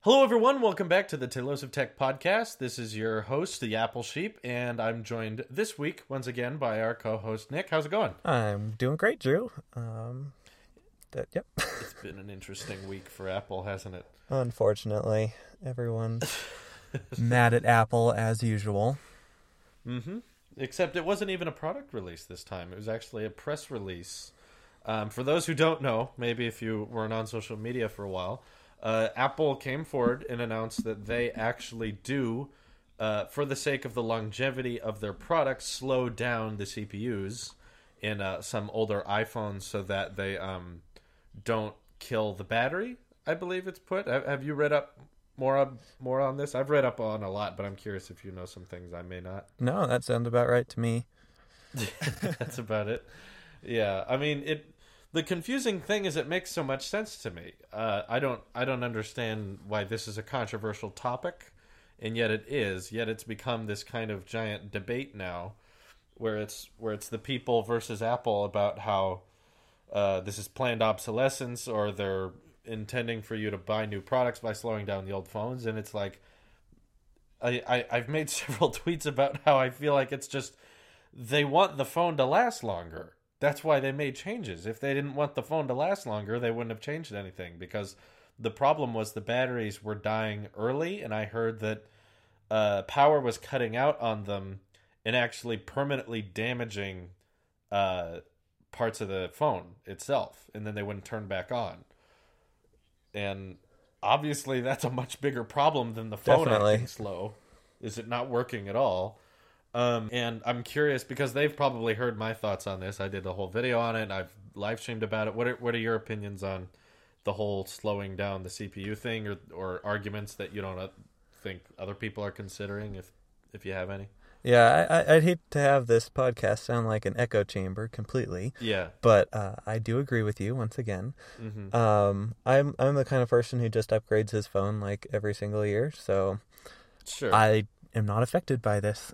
Hello, everyone. Welcome back to the Taylors of Tech podcast. This is your host, the Apple Sheep, and I'm joined this week once again by our co-host Nick. How's it going? I'm doing great, Drew. Yep. It's been an interesting week for Apple, hasn't it? Unfortunately, everyone's mad at Apple as usual. Mm-hmm. Except it wasn't even a product release this time. It was actually a press release. For those who don't know, maybe if you weren't on social media for a while, Apple came forward and announced that they actually do, for the sake of the longevity of their products, slow down the CPUs in some older iPhones so that they don't kill the battery, I believe it's put. Have you read up more on this? I've read up on a lot, but I'm curious if you know some things I may not. No, that sounds about right to me. That's about it. Yeah, I mean, the confusing thing is it makes so much sense to me. I don't understand why this is a controversial topic, and yet it is. Yet it's become this kind of giant debate now, where it's the people versus Apple about how this is planned obsolescence, or they're intending for you to buy new products by slowing down the old phones. And it's like, I've made several tweets about how I feel like it's just they want the phone to last longer. That's why they made changes. If they didn't want the phone to last longer, they wouldn't have changed anything, because the problem was the batteries were dying early, and I heard that power was cutting out on them and actually permanently damaging parts of the phone itself, and then they wouldn't turn back on. And obviously that's a much bigger problem than the phone acting slow. Is it not working at all? And I'm curious because they've probably heard my thoughts on this. I did a whole video on it. I've live streamed about it. What are your opinions on the whole slowing down the CPU thing, or arguments that you don't think other people are considering, if you have any? Yeah, I'd hate to have this podcast sound like an echo chamber completely. Yeah. But I do agree with you once again. Mm-hmm. I'm the kind of person who just upgrades his phone like every single year, so sure. I am not affected by this.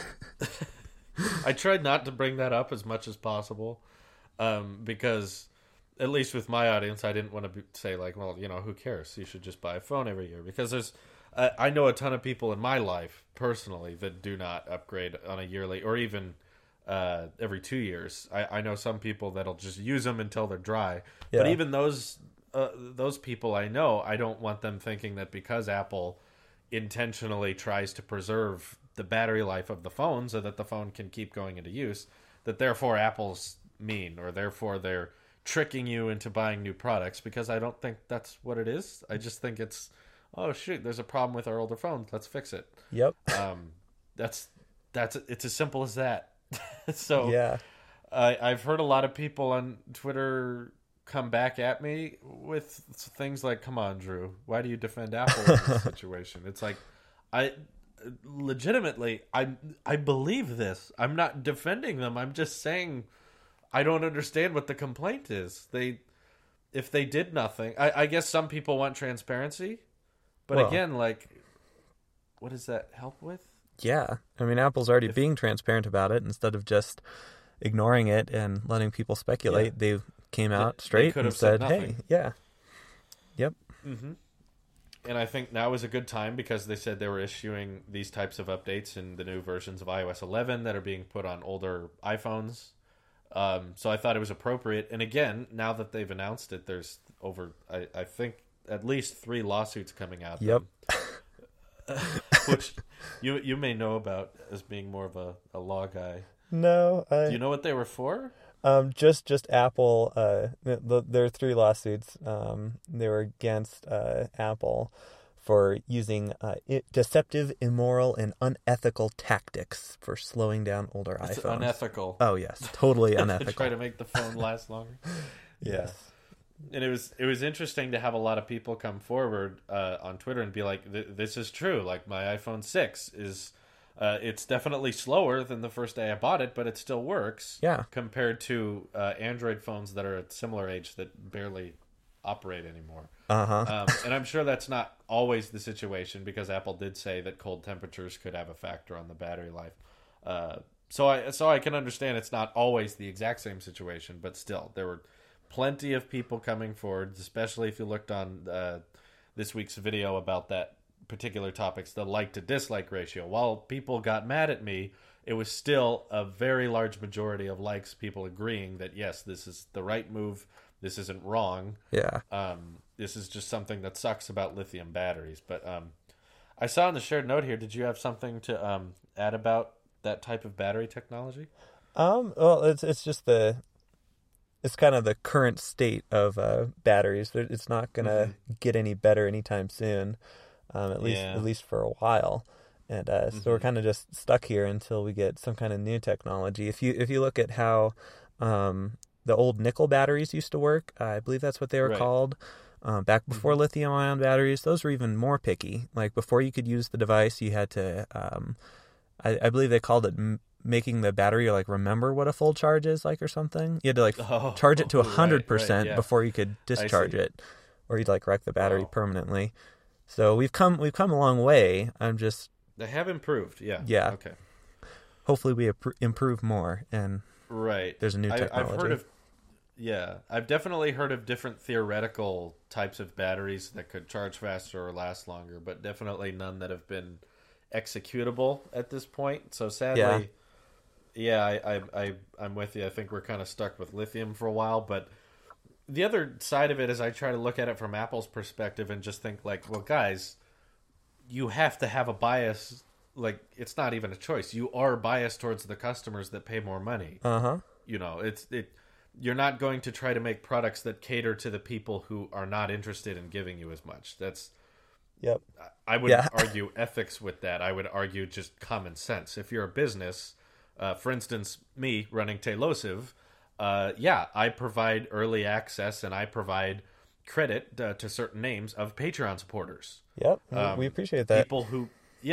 I tried not to bring that up as much as possible, because at least with my audience, I didn't want to say like, well, who cares? You should just buy a phone every year, because I know a ton of people in my life personally that do not upgrade on a yearly or even every 2 years. I know some people that'll just use them until they're dry. Yeah. But even those people I know, I don't want them thinking that because Apple intentionally tries to preserve the battery life of the phone so that the phone can keep going into use, that therefore Apple's mean, or therefore they're tricking you into buying new products, because I don't think that's what it is. I just think it's, oh shoot, there's a problem with our older phones, let's fix it. Yep. It's as simple as that. So yeah, I've heard a lot of people on Twitter come back at me with things like, come on, Drew, why do you defend Apple in this situation? It's like, I believe this. I'm not defending them. I'm just saying I don't understand what the complaint is. If they did nothing, I guess some people want transparency, but again, like, what does that help with? Yeah, I mean, Apple's already being transparent about it. Instead of just ignoring it and letting people speculate, they came out straight and said, hey, yeah. Yep. Mm-hmm. And I think now is a good time, because they said they were issuing these types of updates in the new versions of iOS 11 that are being put on older iPhones. So I thought it was appropriate. And again, now that they've announced it, there's over, I think, at least 3 lawsuits coming out. Yep. Which you may know about as being more of a law guy. No. Do you know what they were for? Just Apple. There are 3 lawsuits. They were against Apple for using deceptive, immoral, and unethical tactics for slowing down older iPhones. Unethical. Oh yes, totally unethical. Try to make the phone last longer. Yes. And it was interesting to have a lot of people come forward on Twitter and be like, "This is true. Like, my iPhone 6 is." It's definitely slower than the first day I bought it, but it still works. Yeah. Compared to Android phones that are at similar age that barely operate anymore. Uh-huh. And I'm sure that's not always the situation, because Apple did say that cold temperatures could have a factor on the battery life. So I can understand it's not always the exact same situation, but still, there were plenty of people coming forward, especially if you looked on this week's video about that particular topic's the like to dislike ratio. While people got mad at me, it was still a very large majority of likes, people agreeing that yes, this is the right move. This isn't wrong. Yeah. This is just something that sucks about lithium batteries. But I saw in the shared note here, did you have something to add about that type of battery technology? Well, it's just it's kind of the current state of batteries. It's not gonna get any better anytime soon, at least for a while. And so we're kind of just stuck here until we get some kind of new technology. If you look at how the old nickel batteries used to work, I believe that's what they were called. Back before lithium-ion batteries, those were even more picky. Like before you could use the device, you had to, I believe they called it making the battery like remember what a full charge is like or something. You had to like charge it to 100% before you could discharge it, or you'd like wreck the battery permanently. So we've come a long way. They have improved, yeah. Yeah. Okay. Hopefully we improve more, and there's a new technology. I've heard of, I've definitely heard of different theoretical types of batteries that could charge faster or last longer, but definitely none that have been executable at this point. So sadly, I'm with you. I think we're kind of stuck with lithium for a while, but the other side of it is I try to look at it from Apple's perspective and just think like, well, guys, you have to have a bias. Like, it's not even a choice. You are biased towards the customers that pay more money. You know, you're not going to try to make products that cater to the people who are not interested in giving you as much. I would argue ethics with that. I would argue just common sense. If you're a business, for instance, me running Tailosive, I provide early access and I provide credit to certain names of Patreon supporters. We appreciate that. People who,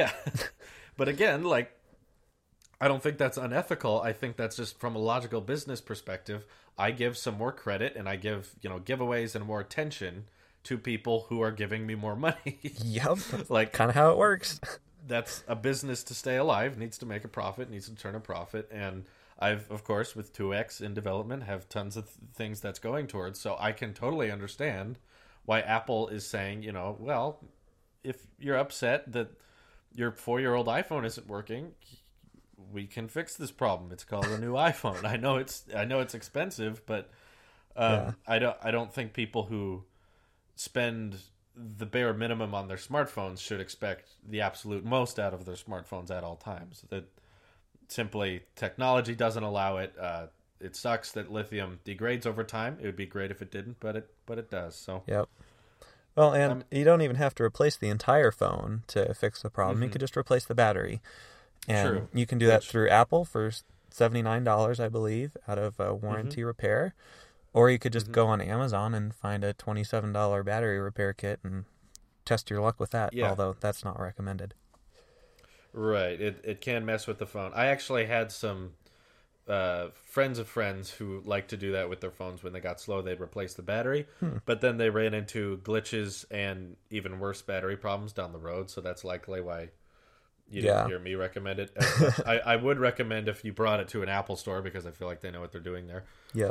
but again, like, I don't think that's unethical. I think that's just from a logical business perspective. I give some more credit and I give, giveaways and more attention to people who are giving me more money. Like kind of how it works. That's a business to stay alive, needs to make a profit, needs to turn a profit. And I've, of course, with 2X in development, have tons of things that's going towards. So I can totally understand why Apple is saying, well, if you're upset that your 4-year-old iPhone isn't working, we can fix this problem. It's called a new iPhone. I know it's expensive, but I don't think people who spend the bare minimum on their smartphones should expect the absolute most out of their smartphones at all times. That simply technology doesn't allow it. It sucks that lithium degrades over time. It would be great if it didn't, but it does. So Well, and you don't even have to replace the entire phone to fix the problem. You could just replace the battery. And you can do that through Apple for $79, I believe, out of a warranty repair. Or you could just go on Amazon and find a $27 battery repair kit and test your luck with that, although that's not recommended. Right. It can mess with the phone. I actually had some friends of friends who like to do that with their phones. When they got slow, they'd replace the battery. But then they ran into glitches and even worse battery problems down the road, so that's likely why you didn't hear me recommend it. I would recommend if you brought it to an Apple store, because I feel like they know what they're doing there.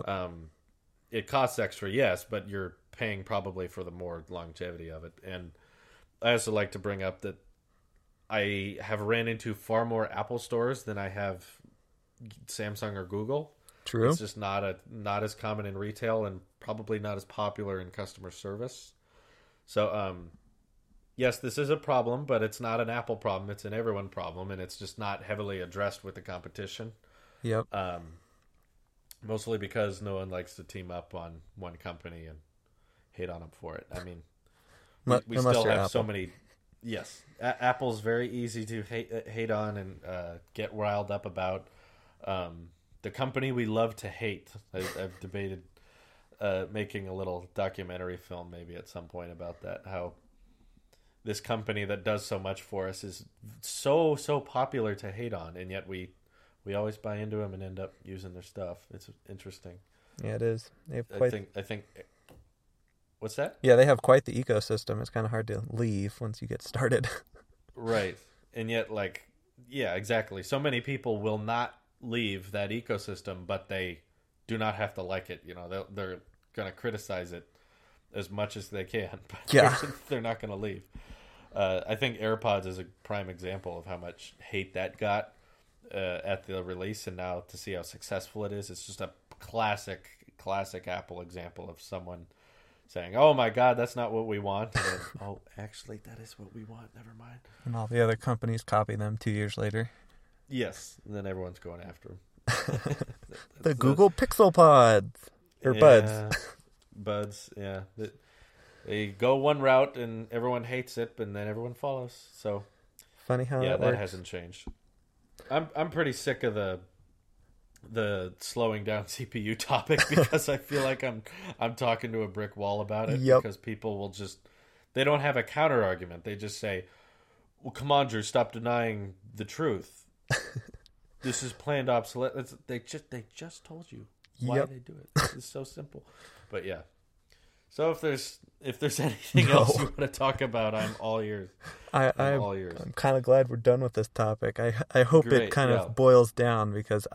It costs extra, yes, but you're paying probably for the more longevity of it. And I also like to bring up that I have ran into far more Apple stores than I have Samsung or Google. True. It's just not as common in retail and probably not as popular in customer service. So, yes, this is a problem, but it's not an Apple problem. It's an everyone problem, and it's just not heavily addressed with the competition. Mostly because no one likes to team up on one company and hate on them for it. I mean, we still have Apple. So many. Yes, Apple's very easy to hate on and get riled up about. The company we love to hate. I've debated making a little documentary film maybe at some point about that. How this company that does so much for us is so popular to hate on, and yet we always buy into them and end up using their stuff. It's interesting. Yeah, it is. They have I think. What's that? Yeah, they have quite the ecosystem. It's kind of hard to leave once you get started. Right. And yet, exactly. So many people will not leave that ecosystem, but they do not have to like it. They're going to criticize it as much as they can, but Yeah. they're not going to leave. I think AirPods is a prime example of how much hate that got at the release, and now to see how successful it is, it's just a classic Apple example of someone saying, "Oh my God, that's not what we want," and then, "Oh, actually, that is what we want. Never mind." And all the other companies copy them 2 years later. Yes, and then everyone's going after them. The Google Pixel Pods. Or Buds. Buds, yeah. They go one route and everyone hates it, and then everyone follows. So Funny how yeah, that that works. hasn't changed. I'm pretty sick of the slowing down CPU topic because I feel like I'm talking to a brick wall about it. Yep. Because people will they don't have a counter argument. They just say, "Well, come on, Drew, stop denying the truth. This is planned obsolescence." They just told you why Yep. they do it. This is so simple. But yeah. So if there's anything No. else you want to talk about, I'm all ears. I'm all ears. I'm kind of glad we're done with this topic. I hope it Great, kind yeah. of boils down because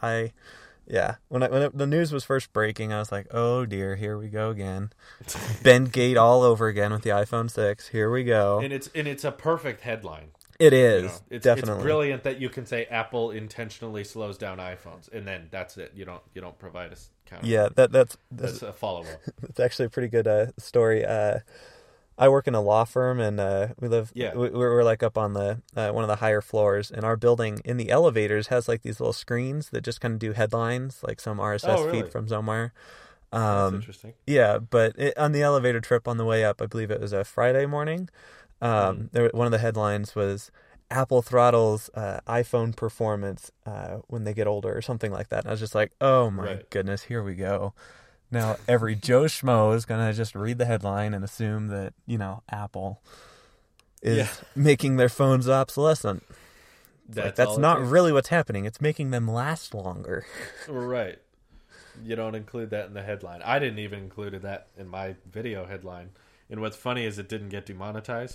when the news was first breaking, I was like, oh dear, here we go again. Bendgate all over again with the iPhone 6. Here we go. And it's a perfect headline. It is, You know, it's definitely. brilliant that you can say Apple intentionally slows down iPhones, and then that's it. You don't provide a counter. Yeah, that's a follow up. It's actually a pretty good story. I work in a law firm, and we live. Yeah. We're like up on the one of the higher floors, and our building in the elevators has like these little screens that just kind of do headlines, like some RSS Oh, really? feed from somewhere. That's interesting. Yeah, but on the elevator trip on the way up, I believe it was a Friday morning. One of the headlines was Apple throttles iPhone performance when they get older, or something like that. And I was just like, oh my goodness, here we go. Now every Joe Schmo is gonna just read the headline and assume that Apple is making their phones obsolescent. That's not really what's happening. It's making them last longer. Right. You don't include that in the headline. I didn't even include that in my video headline. And what's funny is it didn't get demonetized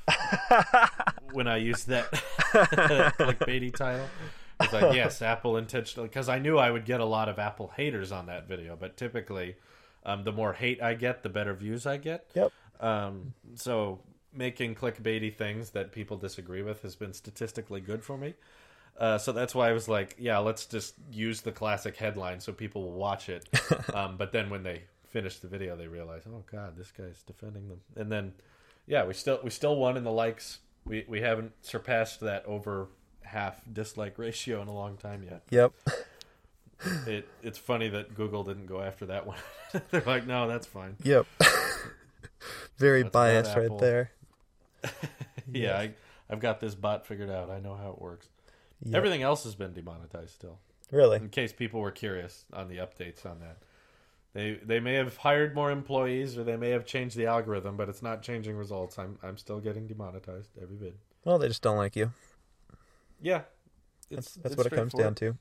when I used that clickbaity title. It's like, yes, Apple intentionally, because I knew I would get a lot of Apple haters on that video. But typically, the more hate I get, the better views I get. Yep. So making clickbaity things that people disagree with has been statistically good for me. So that's why I was like, yeah, let's just use the classic headline so people will watch it. But then when they finish the video, they realize, oh God, this guy's defending them. And then, yeah, we still won in the likes. We haven't surpassed that over half dislike ratio in a long time yet. Yep. It's funny that Google didn't go after that one. They're like, no, that's fine. Yep. Very That's biased not right Apple. there. Yeah, I've got this bot figured out. I know how it works. Yep. Everything else has been demonetized still. Really? In case people were curious on the updates on that. They may have hired more employees or they may have changed the algorithm, but it's not changing results. I'm still getting demonetized every vid. Well, they just don't like you. Yeah. That's what it comes down to.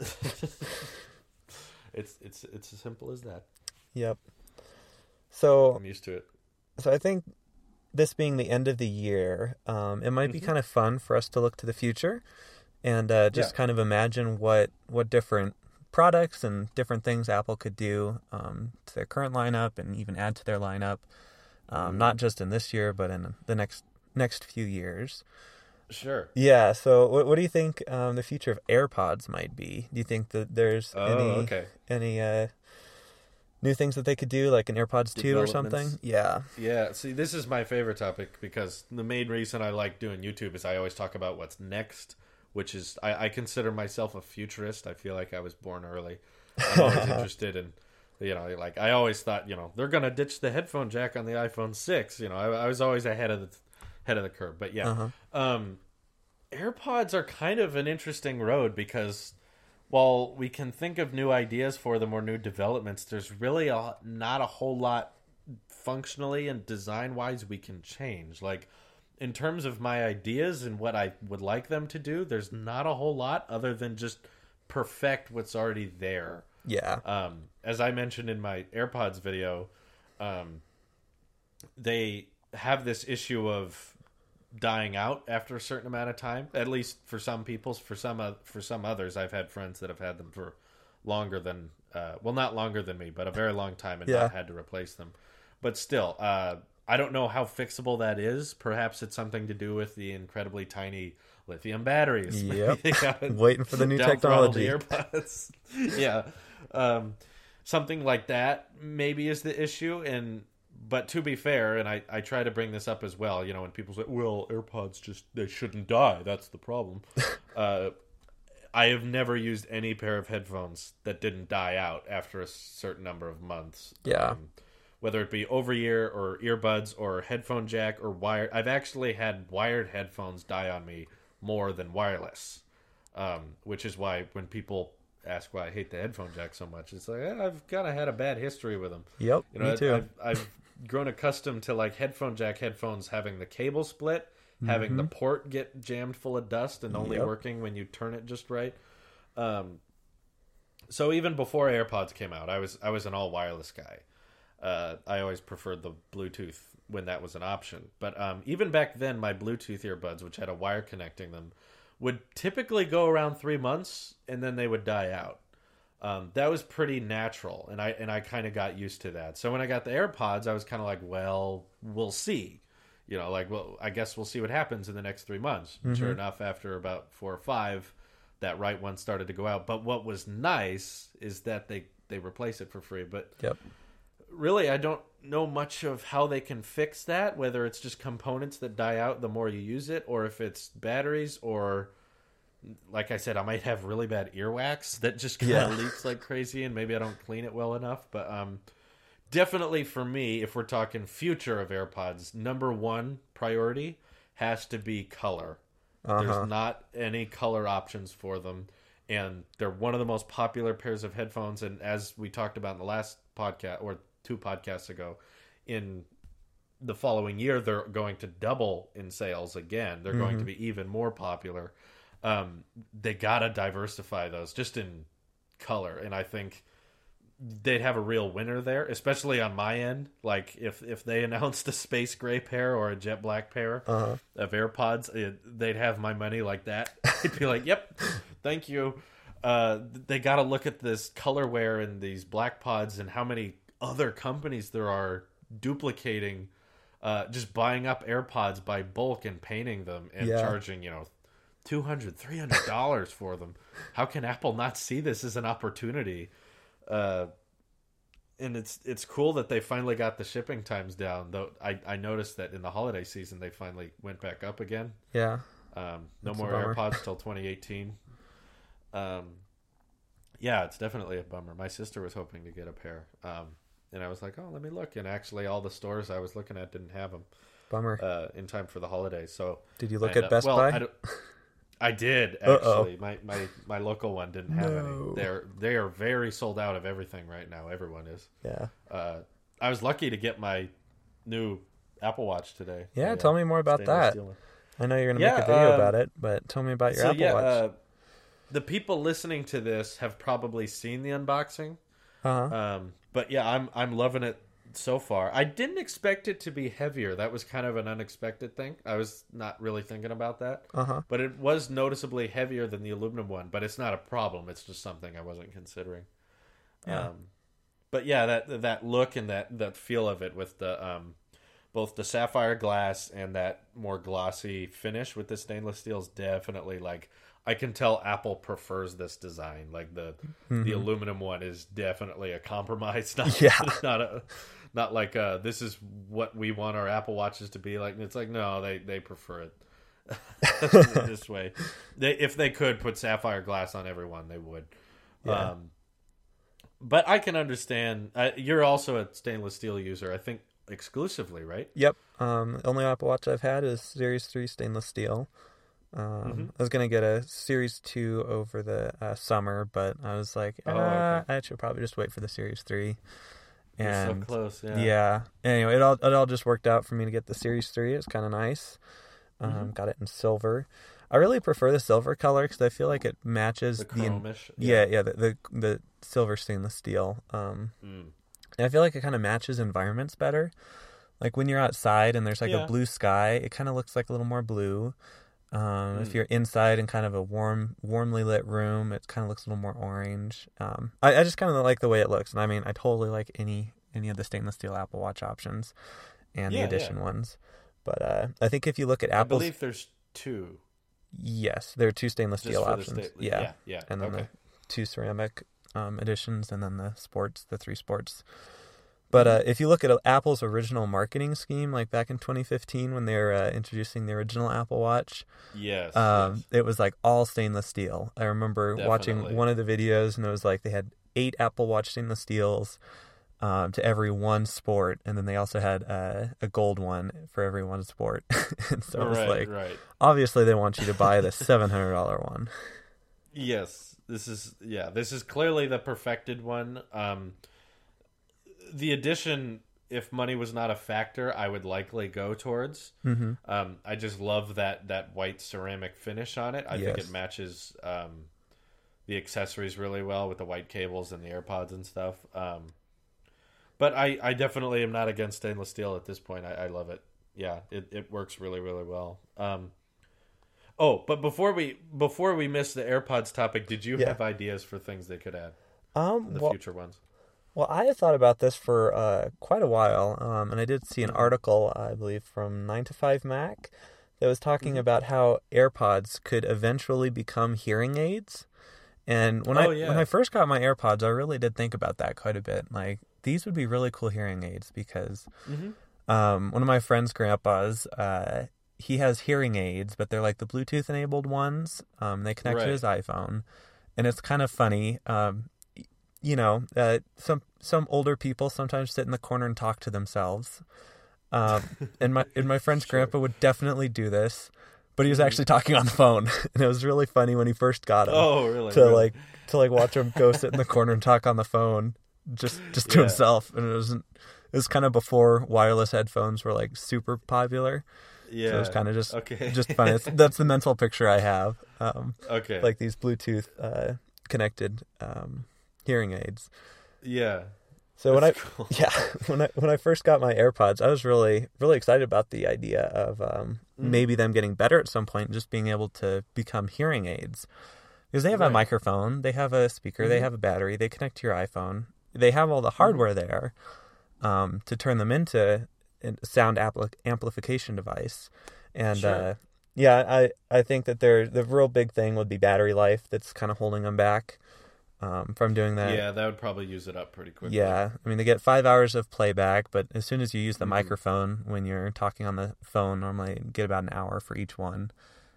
It's as simple as that. Yep. So I'm used to it. I think this being the end of the year, it might be kind of fun for us to look to the future and just kind of imagine what different products and different things Apple could do to their current lineup and even add to their lineup, not just in this year, but in the next few years. Sure. Yeah. So what do you think the future of AirPods might be? Do you think that there's any new things that they could do, like an AirPods 2 or something? Yeah. Yeah. See, this is my favorite topic because the main reason I like doing YouTube is I always talk about what's next, which is I consider myself a futurist. I feel like I was born early. I'm always interested in, like I always thought, they're going to ditch the headphone jack on the iPhone 6. I was always ahead of the curve. But yeah, AirPods are kind of an interesting road because while we can think of new ideas for them or new developments, there's really not a whole lot functionally and design-wise we can change. Like, in terms of my ideas and what I would like them to do, there's not a whole lot other than just perfect what's already there. Yeah. As I mentioned in my AirPods video, they have this issue of dying out after a certain amount of time, at least for some people. For some others, I've had friends that have had them for longer than not longer than me, but a very long time and not had to replace them. But still, I don't know how fixable that is. Perhaps it's something to do with the incredibly tiny lithium batteries. Yep. Waiting for the new technology. AirPods. Yeah. Something like that maybe is the issue. But to be fair, and I try to bring this up as well, you know, when people say, well, AirPods they shouldn't die. That's the problem. I have never used any pair of headphones that didn't die out after a certain number of months. Yeah. Whether it be over-ear or earbuds or headphone jack or wired. I've actually had wired headphones die on me more than wireless, which is why when people ask why I hate the headphone jack so much, it's like, I've kind of had a bad history with them. Yep, you know, me too. I've grown accustomed to like headphone jack headphones having the cable split, having the port get jammed full of dust and only working when you turn it just right. So even before AirPods came out, I was an all wireless guy. I always preferred the Bluetooth when that was an option. But even back then, my Bluetooth earbuds, which had a wire connecting them, would typically go around 3 months and then they would die out. That was pretty natural, and I kind of got used to that. So when I got the AirPods, I was kind of like, well, we'll see. You know, like, well, I guess we'll see what happens in the next 3 months. Sure enough, after about 4 or 5, that right one started to go out. But what was nice is that they replace it for free. But really, I don't know much of how they can fix that, whether it's just components that die out the more you use it, or if it's batteries, or, like I said, I might have really bad earwax that just kind of leaks like crazy, and maybe I don't clean it well enough. But definitely for me, if we're talking future of AirPods, number one priority has to be color. There's not any color options for them, and they're one of the most popular pairs of headphones. And as we talked about in the last podcast, or 2 podcasts ago, in the following year, they're going to double in sales again. They're going to be even more popular. They gotta diversify those just in color, and I think they'd have a real winner there, especially on my end. Like if they announced a space gray pair or a jet black pair of AirPods, they'd have my money like that. I'd be like, yep, thank you. They got to look at this colorware and these black pods and how many other companies there are duplicating, just buying up AirPods by bulk and painting them and charging, you know, $200, $300 for them. How can Apple not see this as an opportunity? And it's cool that they finally got the shipping times down, though I noticed that in the holiday season they finally went back up again. No more AirPods till 2018. It's definitely a bummer. My sister was hoping to get a pair, and I was like, oh, let me look, and actually all the stores I was looking at didn't have them. Bummer. In time for the holidays. So did you look at Best Buy? I did, actually. My local one didn't have any. They are very sold out of everything right now. Everyone is. Yeah. I was lucky to get my new Apple Watch today. Yeah, tell me more about that. I know you're going to make a video about it, but tell me about your Apple Watch. The people listening to this have probably seen the unboxing. But yeah, I'm loving it so far. I didn't expect it to be heavier. That was kind of an unexpected thing. I was not really thinking about that. But it was noticeably heavier than the aluminum one, but it's not a problem. It's just something I wasn't considering. But yeah, that look and that feel of it with the both the sapphire glass and that more glossy finish with the stainless steel is definitely, like, I can tell Apple prefers this design. Like the aluminum one is definitely a compromise. Not like this is what we want our Apple Watches to be like. It's like, no, they prefer it this way. If they could put sapphire glass on everyone, they would. But I can understand. You're also a stainless steel user, I think, exclusively, right? Yep. The only Apple Watch I've had is Series 3 stainless steel. I was going to get a Series 2 over the summer, but I was like, I should probably just wait for the Series 3. And you're so close, yeah. Anyway, it all just worked out for me to get the Series 3. It's kind of nice. Got it in silver. I really prefer the silver color because I feel like it matches the chromish. The silver stainless steel. And I feel like it kind of matches environments better. Like when you're outside and there's like a blue sky, it kind of looks like a little more blue. If you're inside in kind of a warmly lit room, it kind of looks a little more orange. I just kind of like the way it looks. And I mean, I totally like any any of the stainless steel Apple Watch options and the Yeah, edition ones. But I think if you look at I Apple's... believe there's 2. Yes, there are 2 stainless Just steel for the options. yeah. And then Okay. the 2 ceramic editions, and then the 3 sports. But if you look at Apple's original marketing scheme, like back in 2015 when they were introducing the original Apple Watch, Yes, it was like all stainless steel. I remember Definitely. watching one of the videos, and it was like they had 8 Apple Watch stainless steels to every one sport, and then they also had a gold one for every one sport. And so it was right. obviously they want you to buy the $700 one. Yes, this is clearly the perfected one. The edition, if money was not a factor, I would likely go towards. Mm-hmm. I just love that white ceramic finish on it. I think it matches the accessories really well with the white cables and the AirPods and stuff. But I definitely am not against stainless steel at this point. I love it. Yeah, it works really, really well. But before we miss the AirPods topic, did you have ideas for things they could add in the future ones? Well, I had thought about this for quite a while, and I did see an article, I believe, from 9to5Mac that was talking about how AirPods could eventually become hearing aids. And when I first got my AirPods, I really did think about that quite a bit. Like, these would be really cool hearing aids because one of my friend's grandpas, he has hearing aids, but they're like the Bluetooth-enabled ones. They connect to his iPhone, and it's kind of funny. Some older people sometimes sit in the corner and talk to themselves. And my friend's grandpa would definitely do this, but he was actually talking on the phone, and it was really funny when he first got him. Oh, really? To watch him go sit in the corner and talk on the phone, just to himself. And it was kind of before wireless headphones were like super popular. Yeah, so it was kind of just funny. That's the mental picture I have. Like these Bluetooth connected hearing aids. Yeah. So when I first got my AirPods, I was really, really excited about the idea of maybe them getting better at some point and just being able to become hearing aids. Because they have a microphone, they have a speaker, they have a battery, they connect to your iPhone. They have all the hardware there to turn them into a sound amplification device. And I think that the real big thing would be battery life that's kind of holding them back from doing that. Yeah, that would probably use it up pretty quickly. Yeah, I mean, they get 5 hours of playback, but as soon as you use the microphone when you're talking on the phone, normally you get about an hour for each one.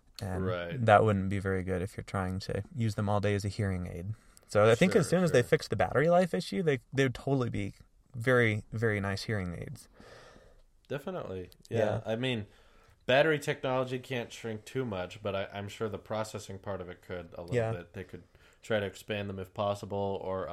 And that wouldn't be very good if you're trying to use them all day as a hearing aid. So I think as soon as they fix the battery life issue, they would totally be very, very nice hearing aids. Definitely. Yeah. I mean, battery technology can't shrink too much, but I'm sure the processing part of it could a little bit. They could try to expand them if possible, or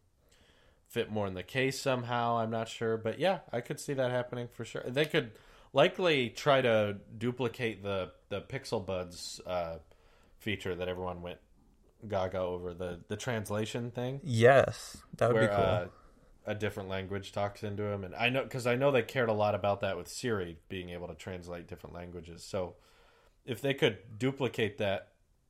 fit more in the case somehow. I'm not sure, but yeah, I could see that happening for sure. They could likely try to duplicate the Pixel Buds feature that everyone went gaga over, the translation thing. Yes, that would be cool. A different language talks into them, and I know they cared a lot about that with Siri being able to translate different languages. So if they could duplicate that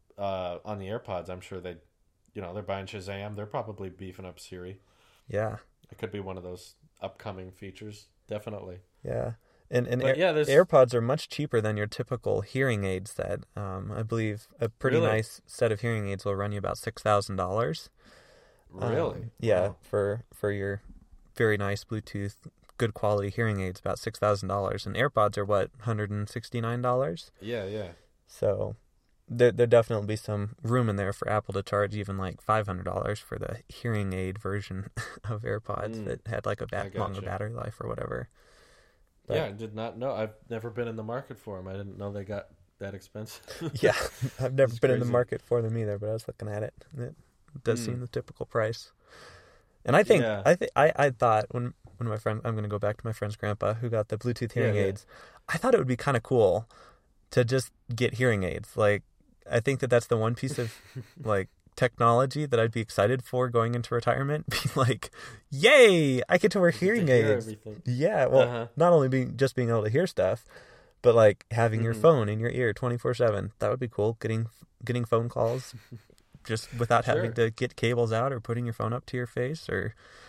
on the AirPods, I'm sure they're buying Shazam. They're probably beefing up Siri. Yeah, it could be one of those upcoming features. Definitely. Yeah. And AirPods are much cheaper than your typical hearing aid set. I believe a pretty nice set of hearing aids will run you about $6,000. Really? Yeah, wow. For your very nice Bluetooth, good quality hearing aids, about $6,000. And AirPods are what, $169? Yeah. So there definitely be some room in there for Apple to charge even like $500 for the hearing aid version of AirPods that had like a longer battery life or whatever. But, I did not know. I've never been in the market for them. I didn't know they got that expensive. Yeah, I've never been in the market for them either, but I was looking at it. It does seem the typical price. And I think I thought when my friend, I'm going to go back to my friend's grandpa who got the Bluetooth hearing aids. I thought it would be kind of cool to just get hearing aids. Like, I think that's the one piece of like technology that I'd be excited for going into retirement. Be like, yay, I get to wear hearing aids. Yeah, well, not only being able to hear stuff, but like having your phone in your ear 24/7. That would be cool. Getting phone calls just without having to get cables out or putting your phone up to your face or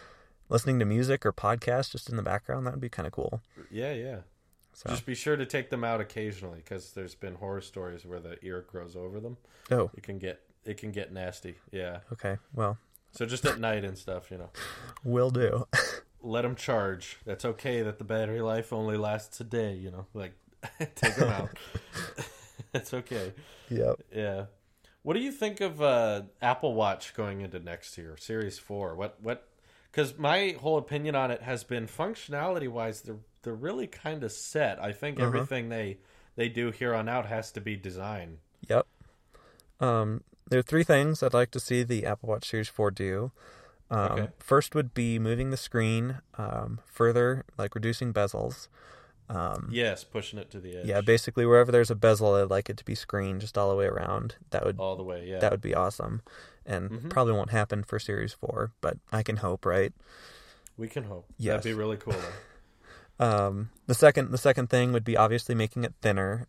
listening to music or podcasts just in the background, that would be kind of cool. Yeah. So. Just be sure to take them out occasionally, because there's been horror stories where the ear grows over them. Oh, it can get nasty. Yeah. Okay. Well. So just at night and stuff, Will do. Let them charge. That's okay that the battery life only lasts a day. Like take them out. It's okay. Yep. Yeah. What do you think of Apple Watch going into next year, Series 4? What? Because my whole opinion on it has been functionality-wise, they're really kind of set. I think everything they do here on out has to be design. Yep. There are 3 things I'd like to see the Apple Watch Series 4 do. Okay. First would be moving the screen further, like reducing bezels. Yes, pushing it to the edge. Yeah, basically wherever there's a bezel, I'd like it to be screened just all the way around. All the way, yeah. That would be awesome. And probably won't happen for Series 4, but I can hope, right? We can hope. Yes. That'd be really cool, though. The second thing would be obviously making it thinner.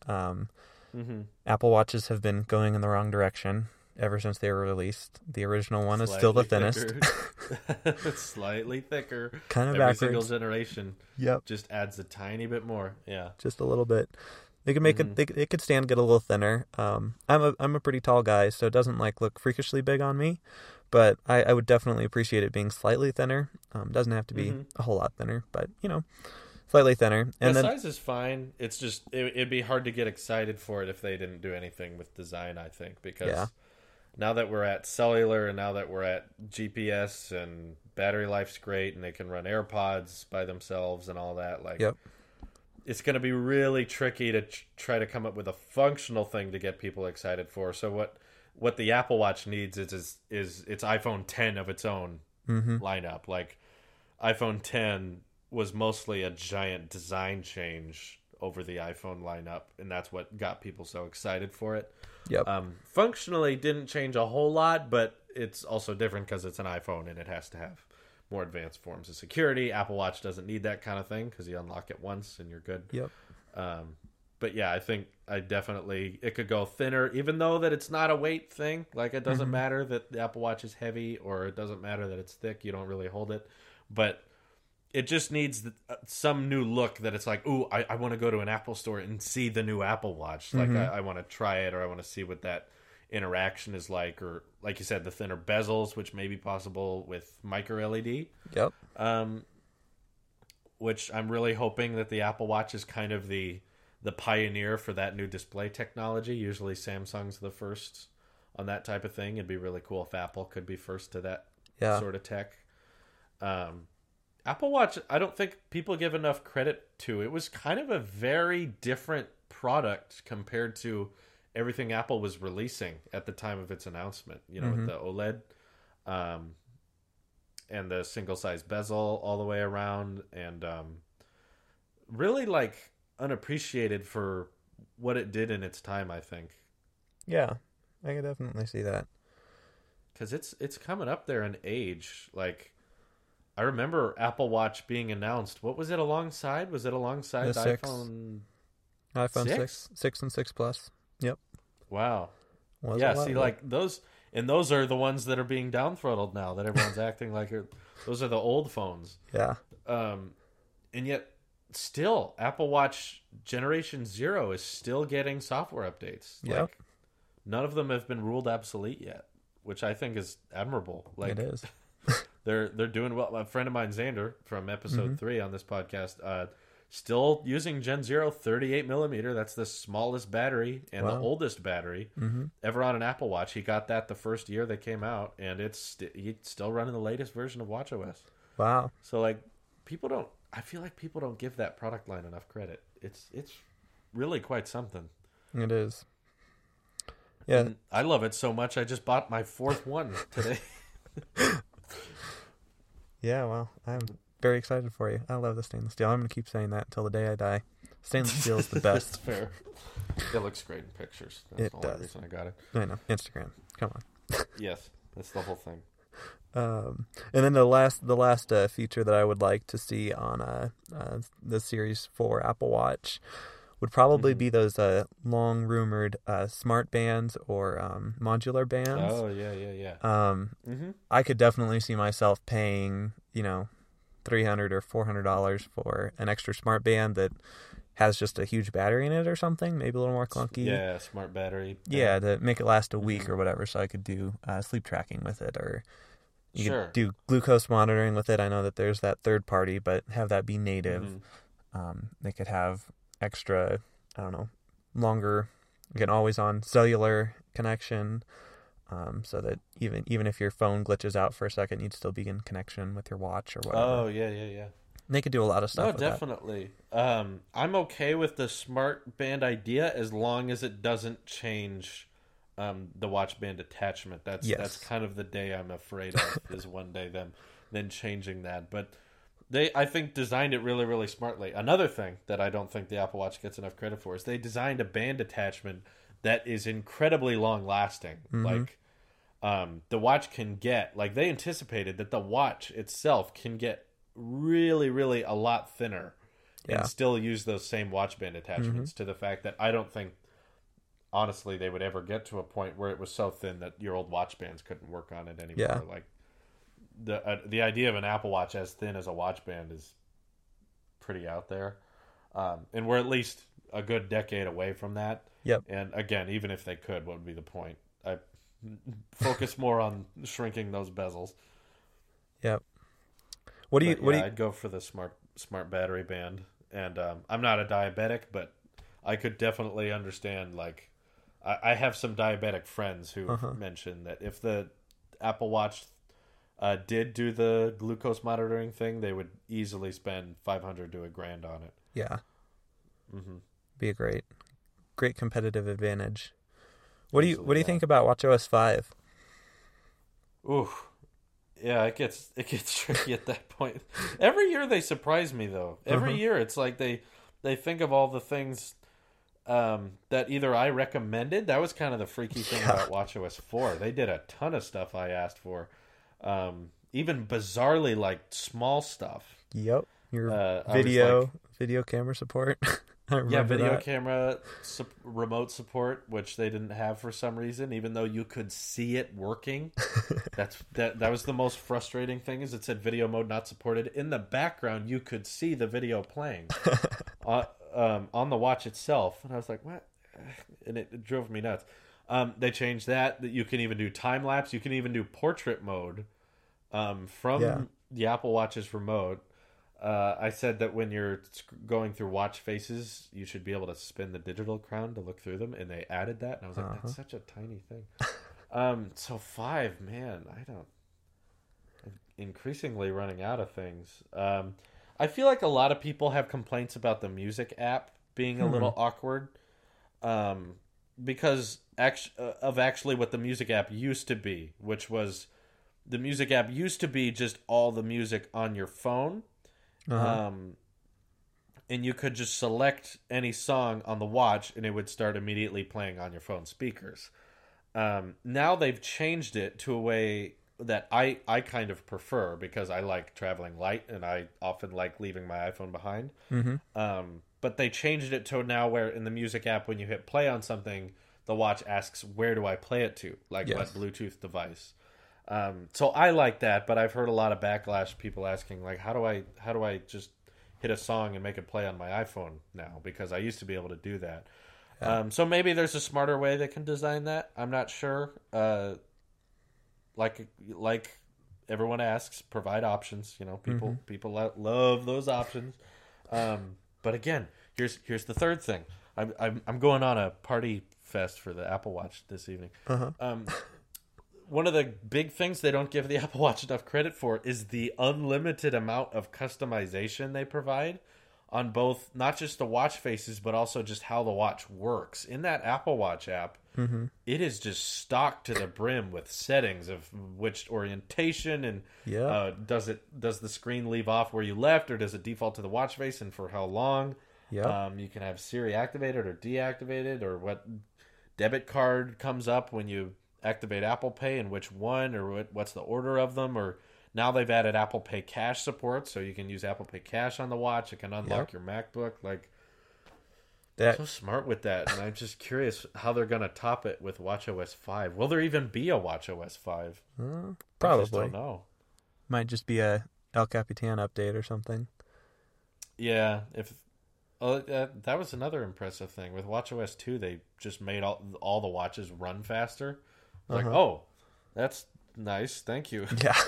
Apple Watches have been going in the wrong direction ever since they were released. The original one is still the thinnest. It's slightly thicker. Kind of Every backwards. single generation. Yep. Just adds a tiny bit more. Yeah. Just a little bit. They could make it. It could stand get a little thinner. I'm a pretty tall guy, so it doesn't look freakishly big on me. But I would definitely appreciate it being slightly thinner. Doesn't have to be a whole lot thinner, but slightly thinner. And the then size is fine. It's just it'd be hard to get excited for it if they didn't do anything with design, I think, because now that we're at cellular and now that we're at GPS and battery life's great and they can run AirPods by themselves and all that, it's going to be really tricky to try to come up with a functional thing to get people excited for. So what the Apple Watch needs is its iPhone 10 of its own lineup. Like iPhone 10 was mostly a giant design change over the iPhone lineup, and that's what got people so excited for it. Yep. Functionally didn't change a whole lot, but it's also different because it's an iPhone and it has to have more advanced forms of security. Apple Watch doesn't need that kind of thing because you unlock it once and you're good. Yep. But yeah, I think it could go thinner, even though that it's not a weight thing. Like it doesn't matter that the Apple Watch is heavy, or it doesn't matter that it's thick. You don't really hold it, but it just needs some new look that it's like, ooh, I want to go to an Apple store and see the new Apple Watch. Like I want to try it, or I want to see what that interaction is like, or like you said, the thinner bezels, which may be possible with micro LED. Yep. Which I'm really hoping that the Apple Watch is kind of the pioneer for that new display technology. Usually Samsung's the first on that type of thing. It'd be really cool if Apple could be first to that sort of tech. Apple Watch, I don't think people give enough credit to. It was kind of a very different product compared to everything Apple was releasing at the time of its announcement. With the OLED and the single-size bezel all the way around, and really unappreciated for what it did in its time, I think. Yeah, I can definitely see that. Because it's coming up there in age. I remember Apple Watch being announced. What was it alongside? Was it alongside the iPhone? iPhone 6 and 6 Plus. Yep. Wow. Yeah, see, those... And those are the ones that are being down-throttled now, that everyone's acting like those are the old phones. Yeah. And yet, still, Apple Watch Generation 0 is still getting software updates. Yeah. None of them have been ruled obsolete yet, which I think is admirable. It is. They're doing well. A friend of mine, Xander, from episode 3 on this podcast, still using Gen 0 38 millimeter. That's the smallest battery and the oldest battery ever on an Apple Watch. He got that the first year they came out, and he's still running the latest version of watchOS. Wow. So I feel like people don't give that product line enough credit. It's really quite something. It is. Yeah. And I love it so much I just bought my 4th one today. Yeah, well, I'm very excited for you. I love the stainless steel. I'm going to keep saying that until the day I die. Stainless steel is the best. That's fair. It looks great in pictures. That's the only reason I got it. I know. Instagram. Come on. Yes, that's the whole thing. And then the last feature that I would like to see on the Series 4 Apple Watch would probably be those long rumored smart bands or modular bands. Oh yeah. I could definitely see myself paying, $300 or $400 for an extra smart band that has just a huge battery in it or something, maybe a little more clunky. Yeah, smart battery. Yeah, to make it last a week or whatever, so I could do sleep tracking with it, or you could do glucose monitoring with it. I know that there's that third party, but have that be native. They could have extra, I don't know, longer, again, always on cellular connection, so that even if your phone glitches out for a second, you'd still be in connection with your watch or whatever. Oh, yeah. They could do a lot of stuff. No, definitely. I'm okay with the smart band idea as long as it doesn't change the watch band attachment. That's kind of the day I'm afraid of is one day them changing that. But they, I think, designed it really, really smartly. Another thing that I don't think the Apple Watch gets enough credit for is they designed a band attachment that is incredibly long lasting. Like the watch can get, like they anticipated that the watch itself can get really, really a lot thinner and still use those same watch band attachments, to the fact that I don't think, honestly, they would ever get to a point where it was so thin that your old watch bands couldn't work on it anymore. Like the idea of an Apple Watch as thin as a watch band is pretty out there. And we're at least a good decade away from that. And again, even if they could, what would be the point? I focus more on shrinking those bezels. I'd go for the smart battery band, and I'm not a diabetic, but I could definitely understand. Like, I have some diabetic friends who mentioned that if the Apple Watch did do the glucose monitoring thing, they would easily spend $500 to $1,000 on it. Be a great competitive advantage. What do you think about WatchOS 5? Ooh. Yeah, it gets tricky at that point. Every year they surprise me, though. Every year it's like they think of all the things that either I recommended. That was kind of the freaky thing about WatchOS 4. They did a ton of stuff I asked for, even bizarrely like small stuff. Your video camera support. Video camera remote support, which they didn't have for some reason, even though you could see it working. That was the most frustrating thing, is it said video mode not supported. In the background, you could see the video playing on the watch itself, and I was like, what? And it drove me nuts. They changed that you can even do time lapse. You can even do portrait mode from the Apple Watch's remote. I said that when you're going through watch faces, you should be able to spin the digital crown to look through them, and they added that, and I was like, that's such a tiny thing. So 5, man, I'm increasingly running out of things. I feel like a lot of people have complaints about the music app being a little awkward, because actually what the music app used to be, which was the music app used to be just all the music on your phone. And you could just select any song on the watch and it would start immediately playing on your phone speakers. Now they've changed it to a way that I kind of prefer, because I like traveling light and I often like leaving my iPhone behind. But they changed it to now where in the music app, when you hit play on something, the watch asks, where do I play it to? Like what Bluetooth device? So I like that, but I've heard a lot of backlash, people asking, like, how do I just hit a song and make it play on my iPhone now? Because I used to be able to do that. So maybe there's a smarter way they can design that. I'm not sure. Like everyone asks, provide options. You know, people love those options. But again, here's the third thing. I'm going on a party fest for the Apple Watch this evening. One of the big things they don't give the Apple Watch enough credit for is the unlimited amount of customization they provide on both, not just the watch faces, but also just how the watch works. In that Apple Watch app, it is just stocked to the brim with settings of which orientation and does the screen leave off where you left, or does it default to the watch face, and for how long? You can have Siri activated or deactivated, or what debit card comes up when you activate Apple Pay, and which one, or what's the order of them. Or now they've added Apple Pay Cash support, so you can use Apple Pay Cash on the watch. It can unlock your MacBook. Like, so smart with that. And I'm just curious how they're going to top it with WatchOS 5. Will there even be a WatchOS 5? Probably. I just don't know. Might just be a El Capitan update or something. Yeah, if that was another impressive thing with WatchOS 2. They just made all the watches run faster. Like, oh, that's nice. Thank you. Yeah.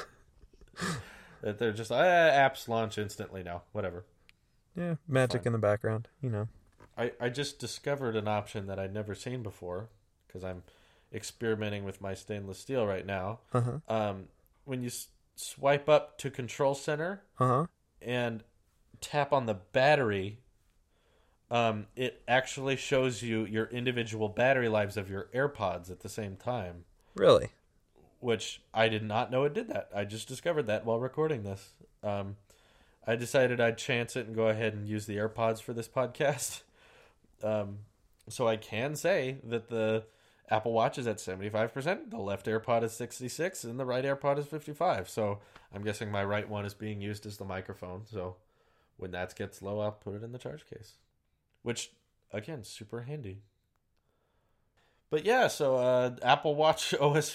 That they're just apps launch instantly now. Whatever. Yeah, magic in the background. I just discovered an option that I'd never seen before because I'm experimenting with my stainless steel right now. When you swipe up to Control Center and tap on the battery, it actually shows you your individual battery lives of your AirPods at the same time. Really? Which I did not know it did that. I just discovered that while recording this. I decided I'd chance it and go ahead and use the AirPods for this podcast. So I can say that the Apple Watch is at 75%, the left AirPod is 66%, and the right AirPod is 55%. So I'm guessing my right one is being used as the microphone. So when that gets low, I'll put it in the charge case. Which, again, super handy. But yeah, so Apple Watch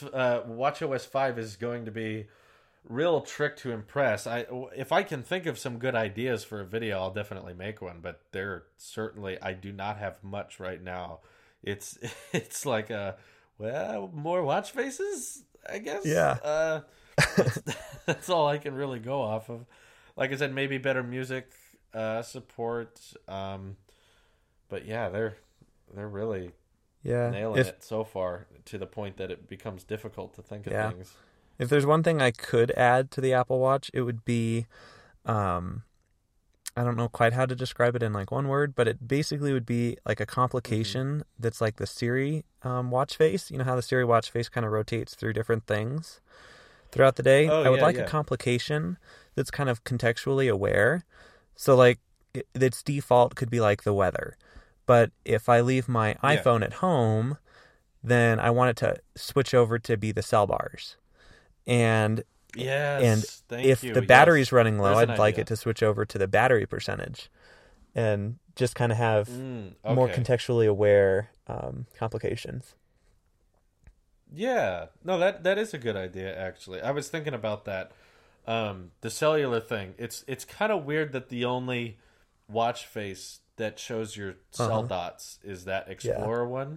OS 5 is going to be real trick to impress. If I can think of some good ideas for a video, I'll definitely make one. But I do not have much right now. It's like more watch faces, I guess. Yeah. That's all I can really go off of. Like I said, maybe better music support. But yeah, they're really nailing it so far to the point that it becomes difficult to think of things. If there's one thing I could add to the Apple Watch, it would be, I don't know quite how to describe it in like one word, but it basically would be like a complication that's like the Siri watch face. You know how the Siri watch face kind of rotates through different things throughout the day? I would like a complication that's kind of contextually aware. So like its default could be like the weather. But if I leave my iPhone at home, then I want it to switch over to be the cell bars. And if the battery's running low, I'd like it to switch over to the battery percentage and just kind of have more contextually aware complications. Yeah. No, that is a good idea, actually. I was thinking about that. The cellular thing. It's kind of weird that the only watch face that shows your cell dots is that Explorer one.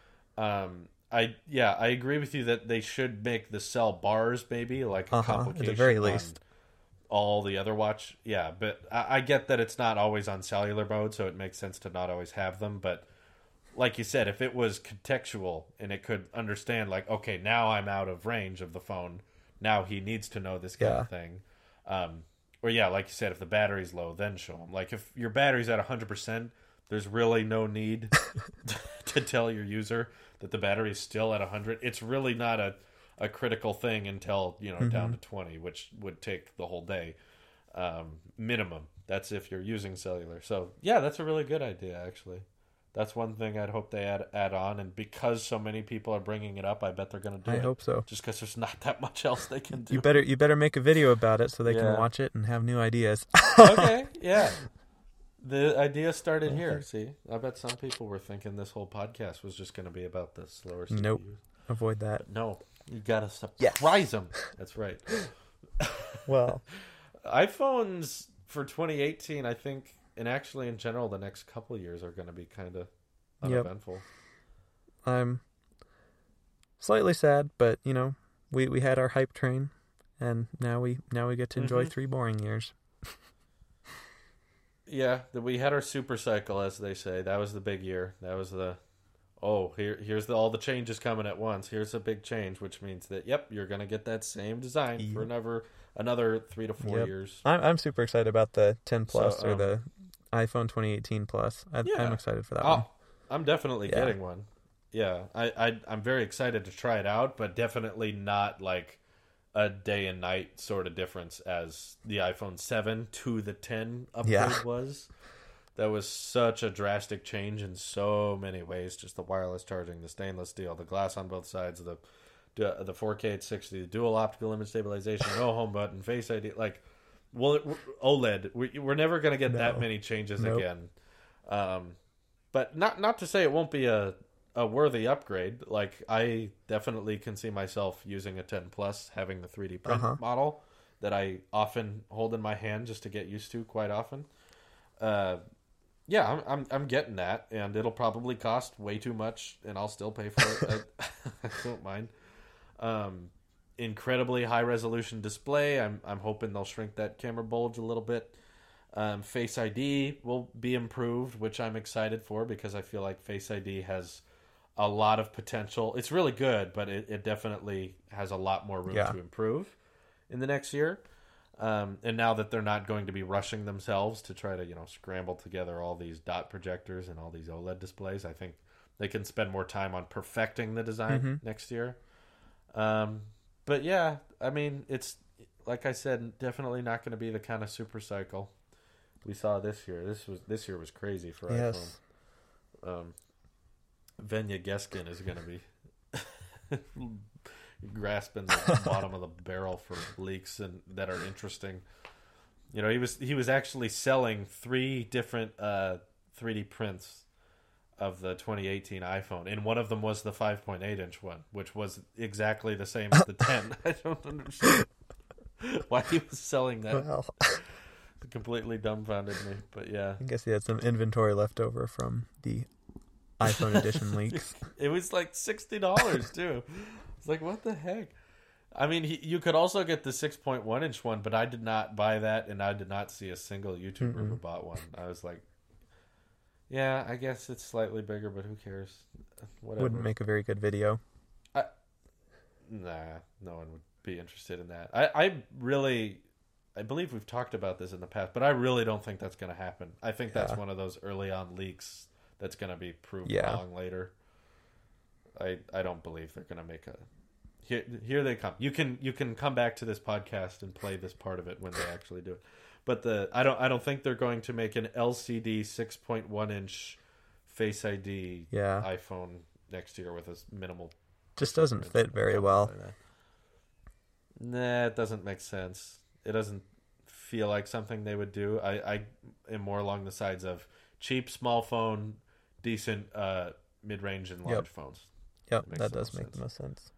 I agree with you that they should make the cell bars maybe like a complication at the very least. All the other watch. Yeah, but I get that it's not always on cellular mode, so it makes sense to not always have them. But like you said, if it was contextual and it could understand like, okay, now I'm out of range of the phone. Now he needs to know this kind of thing. Or like you said, if the battery's low, then show him. Like if your battery's at 100%, there's really no need to tell your user that the battery is still at 100. It's really not a critical thing until down to 20, which would take the whole day minimum. That's if you're using cellular. So yeah, that's a really good idea actually. That's one thing I'd hope they add on, and because so many people are bringing it up, I bet they're going to do it. I hope so. Just because there's not that much else they can do. You better make a video about it so they can watch it and have new ideas. Okay, yeah. The idea started here. See, I bet some people were thinking this whole podcast was just going to be about the slower CPUs. Nope. Avoid that. But no, you got to surprise them. That's right. Well, iPhones for 2018, I think. And actually, in general, the next couple of years are going to be kind of uneventful. I'm slightly sad, but we had our hype train, and now we get to enjoy 3 boring years. Yeah, we had our super cycle, as they say. That was the big year. That was the here's all the changes coming at once. Here's a big change, which means that you're going to get that same design for another 3 to 4 years. I'm super excited about the 10 Plus or the iPhone 2018 Plus. I'm excited for that one. I'm definitely getting one. Yeah, I'm very excited to try it out, but definitely not like a day and night sort of difference as the iPhone 7 to the 10 upgrade was. That was such a drastic change in so many ways. Just the wireless charging, the stainless steel, the glass on both sides, the 4K at 60, the dual optical image stabilization, no home button, Face ID, OLED. We're never going to get that many changes again. But not to say it won't be a worthy upgrade. Like I definitely can see myself using a 10 Plus, having the 3D print model, that I often hold in my hand just to get used to quite often. Yeah, I'm getting that, and it'll probably cost way too much, and I'll still pay for it. I don't mind. Incredibly high resolution display. I'm hoping they'll shrink that camera bulge a little bit. Face ID will be improved, which I'm excited for because I feel like Face ID has a lot of potential. It's really good, but it definitely has a lot more room to improve in the next year. And now that they're not going to be rushing themselves to try to, scramble together all these dot projectors and all these OLED displays, I think they can spend more time on perfecting the design next year. But yeah, I mean, it's, like I said, definitely not going to be the kind of super cycle we saw this year. This year was crazy for iPhone. Venya Geskin is going to be grasping the bottom of the barrel for leaks and that are interesting. He was actually selling 3 different 3D prints of the 2018 iPhone, and one of them was the 5.8-inch one, which was exactly the same as the 10. I don't understand why he was selling that. Well, it completely dumbfounded me, but yeah. I guess he had some inventory left over from the iPhone edition leaks. It was like $60 too. It's like, what the heck? I mean, you could also get the 6.1-inch one, but I did not buy that, and I did not see a single YouTuber who bought one. I was like, yeah, I guess it's slightly bigger, but who cares? Whatever. Wouldn't make a very good video. Nah, no one would be interested in that. I believe we've talked about this in the past, but I really don't think that's going to happen. I think that's one of those early on leaks that's going to be proved wrong later. I don't believe they're going to make a... Here they come. You can come back to this podcast and play this part of it when they actually do it. But I don't think they're going to make an LCD 6.1-inch Face ID iPhone next year with a minimal. Just doesn't fit very well. Nah, it doesn't make sense. It doesn't feel like something they would do. I am more along the sides of cheap small phone, decent mid-range and large phones. Yep, that does make the most sense.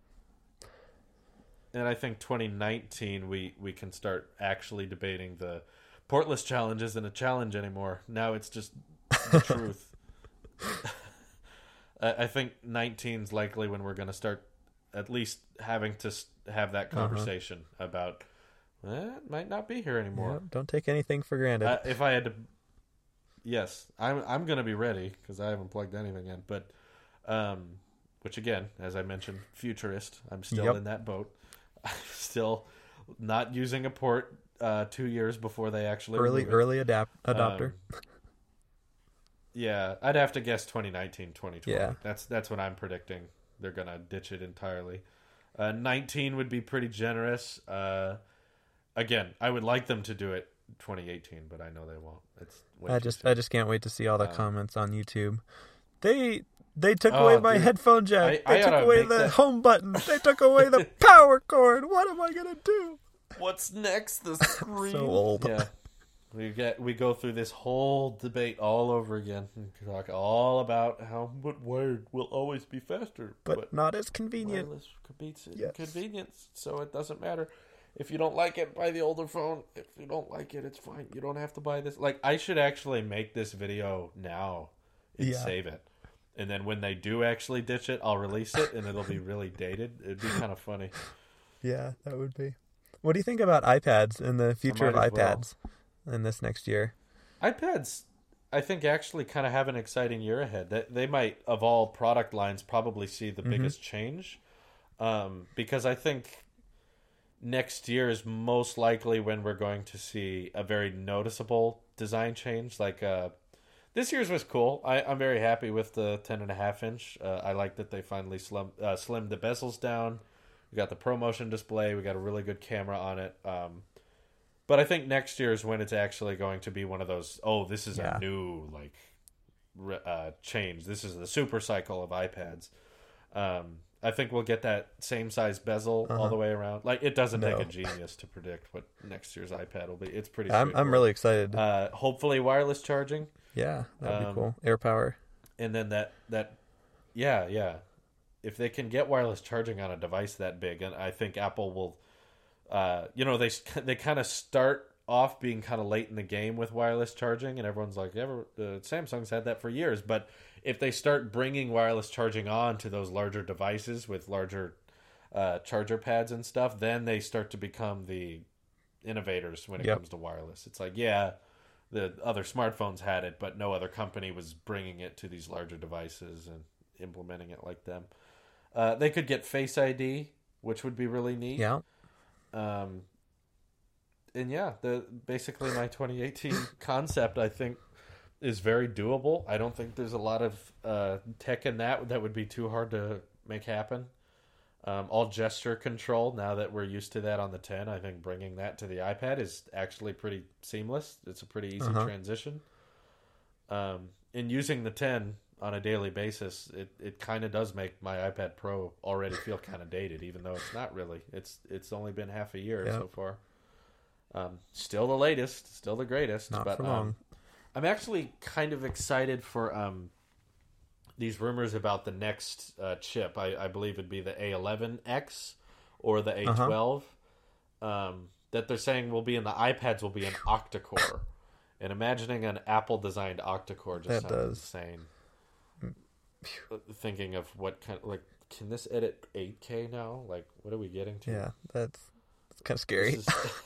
And I think 2019 we can start actually debating the portless challenge isn't a challenge anymore. Now it's just the truth. I think 19's likely when we're going to start at least having to have that conversation about it might not be here anymore. Yeah, don't take anything for granted. If I had to, yes, I'm going to be ready because I haven't plugged anything in. But which again, as I mentioned, futurist. I'm still in that boat. I'm still not using a port 2 years before they actually early adopter. Yeah, I'd have to guess 2019, 2020. Yeah. That's what I'm predicting. They're going to ditch it entirely. 19 would be pretty generous. Again, I would like them to do it 2018, but I know they won't. I just can't wait to see all the comments on YouTube. They took away my headphone jack. They took away the home button. They took away the power cord. What am I going to do? What's next? The screen. So old. Yeah. We go through this whole debate all over again. We talk all about how wired will always be faster, but not as convenient. Wireless beats convenience, so it doesn't matter. If you don't like it, buy the older phone. If you don't like it, it's fine. You don't have to buy this. Like, I should actually make this video now and save it. And then when they do actually ditch it, I'll release it, and it'll be really dated. It'd be kind of funny. Yeah, that would be. What do you think about iPads and the future of iPads in this next year? iPads, I think, actually kind of have an exciting year ahead. They might, of all product lines, probably see the biggest change. Because I think next year is most likely when we're going to see a very noticeable design change. Like, this year's was cool. I'm very happy with the 10.5-inch. I like that they finally slimmed the bezels down. We got the ProMotion display. We got a really good camera on it. But I think next year is when it's actually going to be one of those, this is a new change. This is the super cycle of iPads. I think we'll get that same size bezel all the way around. Like, it doesn't take a genius to predict what next year's iPad will be. It's pretty I'm really excited. Hopefully wireless charging. Yeah, that'd be cool. AirPower. And then that if they can get wireless charging on a device that big, and I think Apple will they kind of start off being kind of late in the game with wireless charging, and everyone's like, Samsung's had that for years. But if they start bringing wireless charging on to those larger devices with larger charger pads and stuff, then they start to become the innovators when it comes to wireless. It's like, yeah, the other smartphones had it, but no other company was bringing it to these larger devices and implementing it like them. They could get Face ID, which would be really neat. Yeah. And yeah, basically my 2018 concept, I think, is very doable. I don't think there's a lot of tech in that would be too hard to make happen. All gesture control, now that we're used to that on the 10, I think bringing that to the iPad is actually pretty seamless. It's a pretty easy transition. And using the 10 on a daily basis, it kind of does make my iPad Pro already feel kind of dated, even though it's not really. It's only been half a year so far. Still the latest, still the greatest. Not but for long. I'm actually kind of excited for these rumors about the next chip. I believe it'd be the A11X or the A12 that they're saying will be in the iPads will be an octa-core. And imagining an Apple-designed octa-core just sounds insane. Thinking of what kind of, like, can this edit 8K now? Like, what are we getting to? Yeah, that's kind of scary.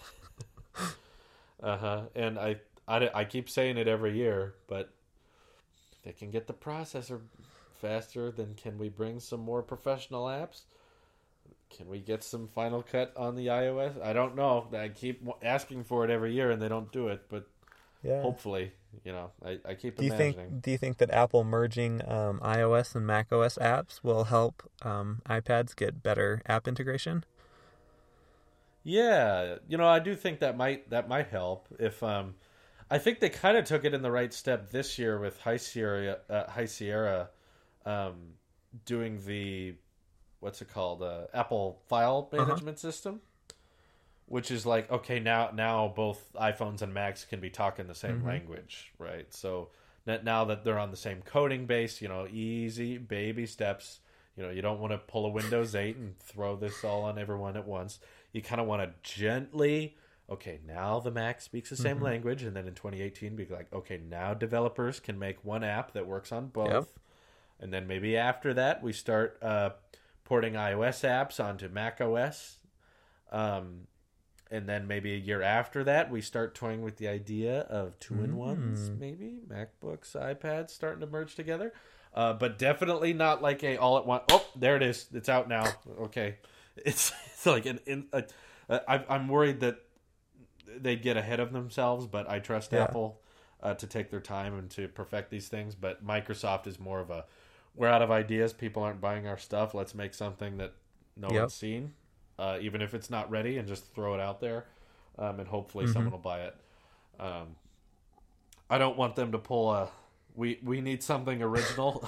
And I keep saying it every year, but if they can get the processor faster, then can we bring some more professional apps? Can we get some Final Cut on the iOS? I don't know. I keep asking for it every year, and they don't do it, but hopefully, I keep imagining. Do you think that Apple merging iOS and macOS apps will help iPads get better app integration? Yeah, I do think that might help. If I think they kind of took it in the right step this year with High Sierra doing the Apple File Management System, which is like, okay, now both iPhones and Macs can be talking the same language, right? So now that they're on the same coding base, easy baby steps. You don't want to pull a Windows 8 and throw this all on everyone at once. You kind of want to gently, okay, now the Mac speaks the same language, and then in 2018 be like, okay, now developers can make one app that works on both. And then maybe after that we start porting iOS apps onto Mac OS. And then maybe a year after that we start toying with the idea of two-in-ones, maybe MacBooks, iPads starting to merge together. But definitely not like a all at once. Oh, there it is. It's out now. Okay. It's like I'm worried that they'd get ahead of themselves, but I trust Apple to take their time and to perfect these things. But Microsoft is more of we're out of ideas. People aren't buying our stuff. Let's make something that no one's seen, even if it's not ready, and just throw it out there, and hopefully someone will buy it. I don't want them to pull we need something original.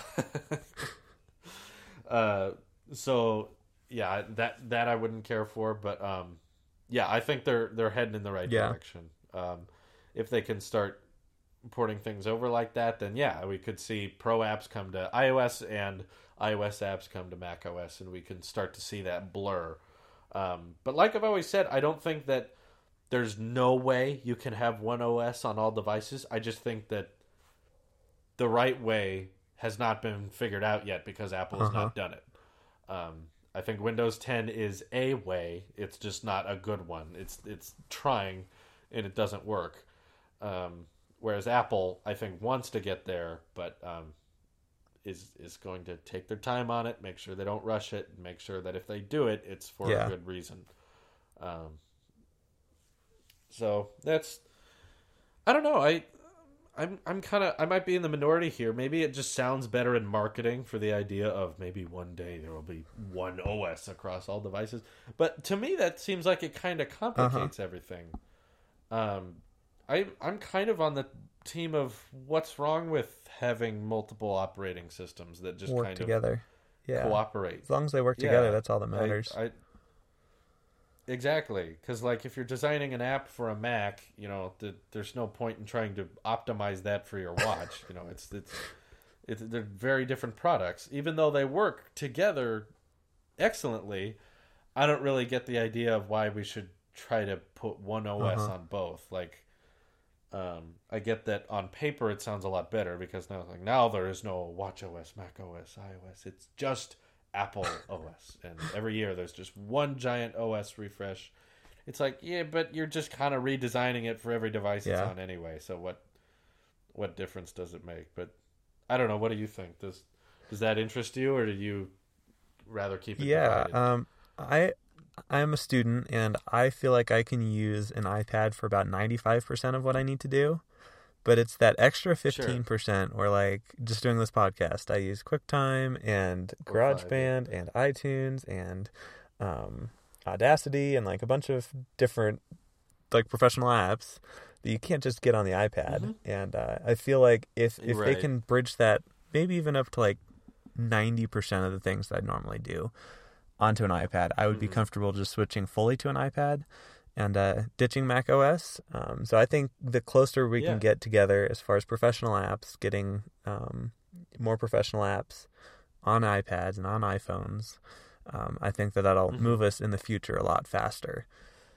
So yeah, that I wouldn't care for, but I think they're heading in the right direction. If they can start porting things over like that, then we could see Pro apps come to iOS and iOS apps come to Mac OS, and we can start to see that blur. But like I've always said, I don't think that there's no way you can have one OS on all devices. I just think that the right way has not been figured out yet because Apple has not done it. I think Windows 10 is a way. It's just not a good one. It's trying, and it doesn't work. Whereas Apple, I think, wants to get there, but is going to take their time on it, make sure they don't rush it, and make sure that if they do it, it's for a good reason. So that's, I don't know. I'm kind of, I might be in the minority here. Maybe it just sounds better in marketing for the idea of maybe one day there will be one OS across all devices. But to me, that seems like it kind of complicates everything. I'm kind of on the team of what's wrong with having multiple operating systems that just work kind together. of cooperate. As long as they work together, that's all that matters. Exactly, because like if you're designing an app for a Mac, there's no point in trying to optimize that for your watch. They're very different products, even though they work together excellently. I don't really get the idea of why we should try to put one OS on both. Like, I get that on paper it sounds a lot better because now there is no Watch OS, Mac OS, iOS. It's just Apple OS, and every year there's just one giant OS refresh. It's like, yeah, but you're just kind of redesigning it for every device it's on anyway. So what difference does it make? But I don't know. What do you think? Does that interest you, or do you rather keep it divided? I'm a student, and I feel like I can use an iPad for about 95% of what I need to do. But it's that extra 15% where, like, just doing this podcast, I use QuickTime and GarageBand and iTunes and Audacity and, like, a bunch of different, like, professional apps that you can't just get on the iPad. And I feel like if they can bridge that, maybe even up to, like, 90% of the things that I normally do onto an iPad, I would be comfortable just switching fully to an iPad and ditching Mac OS. So I think the closer we can get together as far as professional apps, getting more professional apps on iPads and on iPhones, I think that'll move us in the future a lot faster.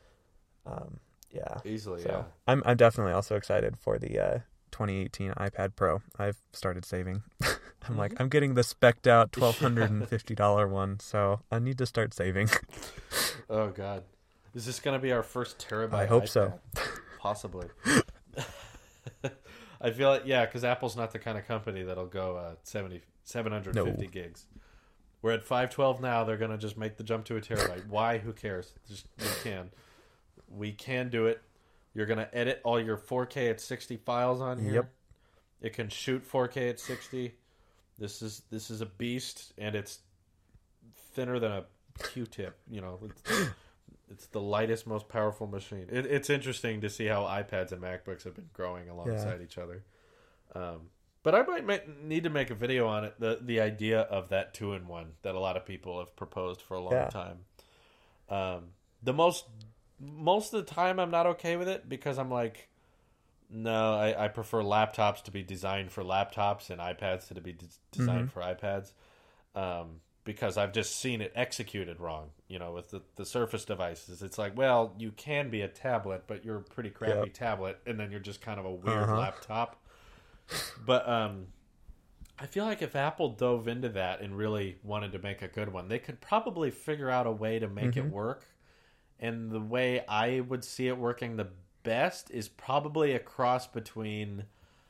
Easily, so I'm definitely also excited for the 2018 iPad Pro. I've started saving. I'm like, I'm getting the spec'd out $1,250 one, so I need to start saving. Oh, God. Is this going to be our first terabyte I hope iPad? so. Possibly. I feel like, because Apple's not the kind of company that'll go 750 gigs. We're at 512 now. They're going to just make the jump to a terabyte. Why? Who cares? We can do it. You're going to edit all your 4K at 60 files on here. Yep. It can shoot 4K at 60. This is a beast, and it's thinner than a Q-tip. You know, it's the lightest, most powerful machine. It's interesting to see how iPads and MacBooks have been growing alongside each other. But I might need to make a video on it. The idea of that 2-in-1 that a lot of people have proposed for a long time. Most of the time, I'm not okay with it because I'm like, no, I prefer laptops to be designed for laptops and iPads to be designed for iPads, because I've just seen it executed wrong. You know, with the Surface devices, it's like, well, you can be a tablet, but you're a pretty crappy tablet, and then you're just kind of a weird laptop. But I feel like if Apple dove into that and really wanted to make a good one, they could probably figure out a way to make it work. And the way I would see it working the best is probably a cross between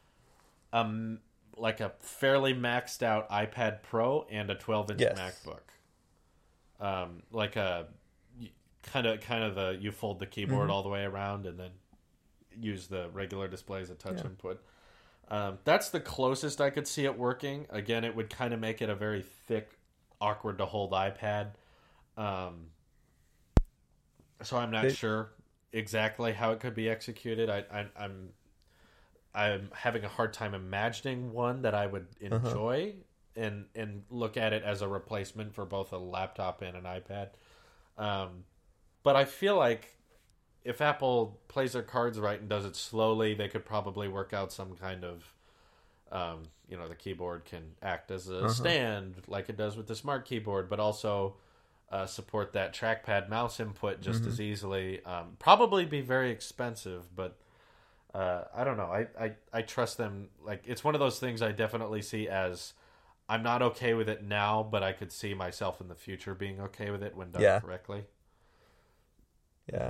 like a fairly maxed out iPad Pro and a 12-inch MacBook. Like a kind of the you fold the keyboard all the way around and then use the regular display as a touch input. That's the closest I could see it working. Again, it would kind of make it a very thick, awkward to hold iPad. So I'm not sure exactly how it could be executed. I'm having a hard time imagining one that I would enjoy and look at it as a replacement for both a laptop and an iPad. But I feel like if Apple plays their cards right and does it slowly, they could probably work out some kind of, the keyboard can act as a stand like it does with the Smart Keyboard, but also support that trackpad mouse input just as easily. Probably be very expensive, but I don't know. I trust them. Like, it's one of those things I definitely see as, I'm not okay with it now, but I could see myself in the future being okay with it when done correctly. Yeah.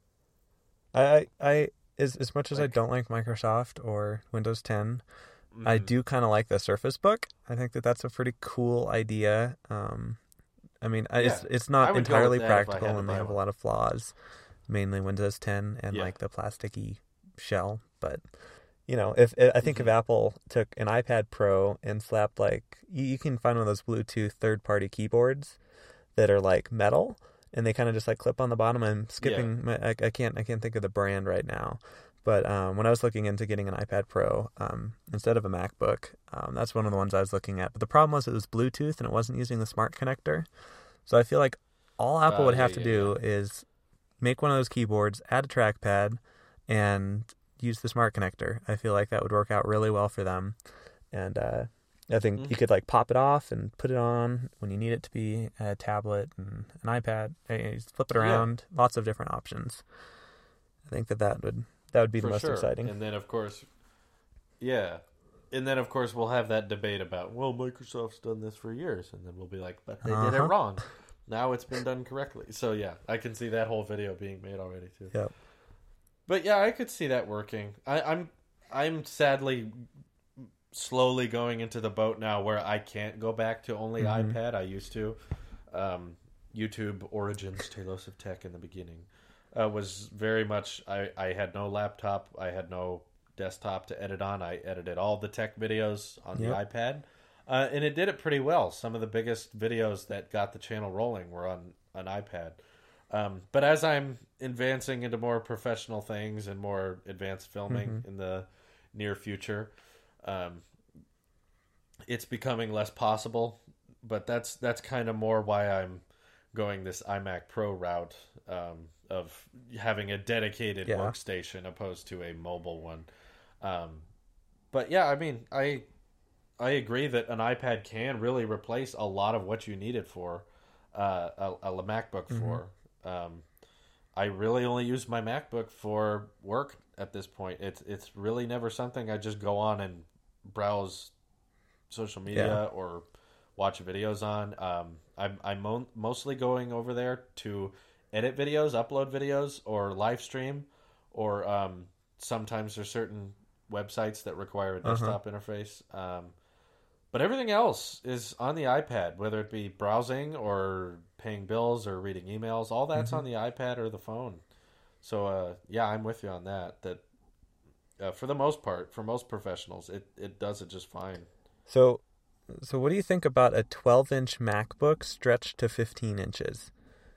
I as much as I don't like Microsoft or Windows 10, I do kind of like the Surface Book. I think that's a pretty cool idea. I mean, it's not entirely practical, and they have a lot of flaws, mainly Windows 10 and like the plasticky shell. But if Apple took an iPad Pro and slapped, like, you can find one of those Bluetooth third-party keyboards that are like metal, and they kind of just like clip on the bottom. I'm skipping. I can't think of the brand right now. But when I was looking into getting an iPad Pro instead of a MacBook, that's one of the ones I was looking at. But the problem was it was Bluetooth and it wasn't using the smart connector. So I feel like all Apple would have to do is make one of those keyboards, add a trackpad, and use the smart connector. I feel like that would work out really well for them. And I think you could like pop it off and put it on when you need it to be a tablet and an iPad. You just flip it around. Lots of different options. I think that would be the most exciting. And then of course, we'll have that debate about, well, Microsoft's done this for years, and then we'll be like, but they did it wrong. Now it's been done correctly. So yeah, I can see that whole video being made already too. Yep. But yeah, I could see that working. I'm sadly slowly going into the boat now where I can't go back to only iPad. I used to. YouTube Origins, Talos of Tech in the beginning was very much, I had no laptop. I had no desktop to edit on. I edited all the tech videos on the iPad. And it did it pretty well. Some of the biggest videos that got the channel rolling were on an iPad. But as I'm advancing into more professional things and more advanced filming in the near future, it's becoming less possible. But that's kind of more why I'm going this iMac Pro route of having a dedicated workstation opposed to a mobile one. But yeah, I mean, I agree that an iPad can really replace a lot of what you need it for, a MacBook for. I really only use my MacBook for work at this point. It's really never something I just go on and browse social media or watch videos on. I'm mostly going over there to edit videos, upload videos, or live stream, or sometimes there's certain websites that require a desktop interface. But everything else is on the iPad, whether it be browsing or paying bills or reading emails. All that's on the iPad or the phone. So, yeah, I'm with you on that. That for the most part, for most professionals, it does it just fine. So what do you think about a 12-inch MacBook stretched to 15 inches?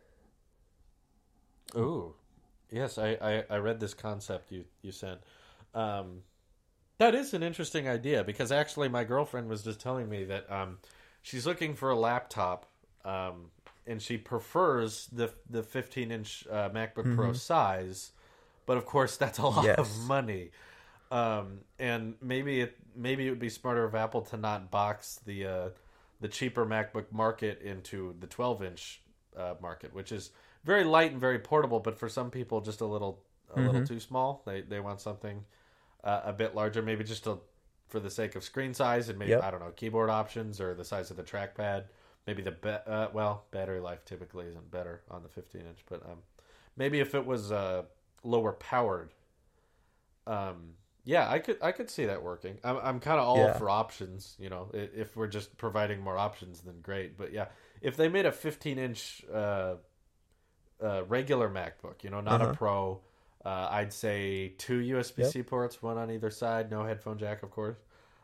Ooh, yes, I read this concept you sent. That is an interesting idea, because actually my girlfriend was just telling me that she's looking for a laptop, and she prefers the 15-inch MacBook Pro size, but of course that's a lot of money. And maybe it would be smarter of Apple to not box the cheaper MacBook market into the 12-inch market, which is very light and very portable, but for some people just a little too small. They want something a bit larger, maybe just for the sake of screen size and maybe, I don't know, keyboard options or the size of the trackpad. Maybe battery life typically isn't better on the 15-inch, but maybe if it was lower powered, yeah, I could see that working. I'm kind of all for options, you know. If we're just providing more options, then great. But yeah, if they made a 15-inch regular MacBook, you know, not a Pro, I'd say 2 USB-C ports, one on either side, no headphone jack, of course.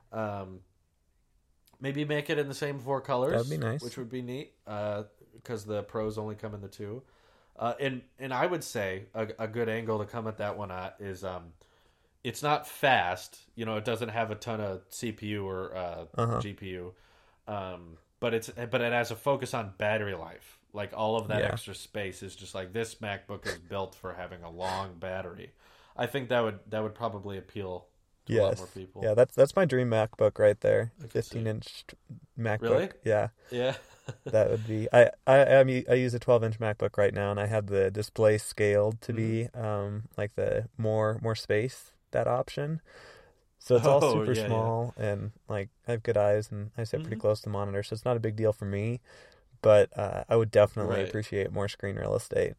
Maybe make it in the same 4 colors. That'd be nice. Which would be neat, because the Pros only come in the 2. And I would say a good angle to come at that one at is it's not fast. You know, it doesn't have a ton of CPU or GPU, but it has a focus on battery life. Like all of that extra space is just like, this MacBook is built for having a long battery. I think that would probably appeal to a lot more people. Yeah, that's my dream MacBook right there. 15-inch MacBook. Really? Yeah. Yeah. That would be. I use a 12-inch MacBook right now, and I have the display scaled to be like the more space, that option. So it's all super small, and like I have good eyes, and I sit pretty close to the monitor, so it's not a big deal for me. But I would definitely appreciate more screen real estate.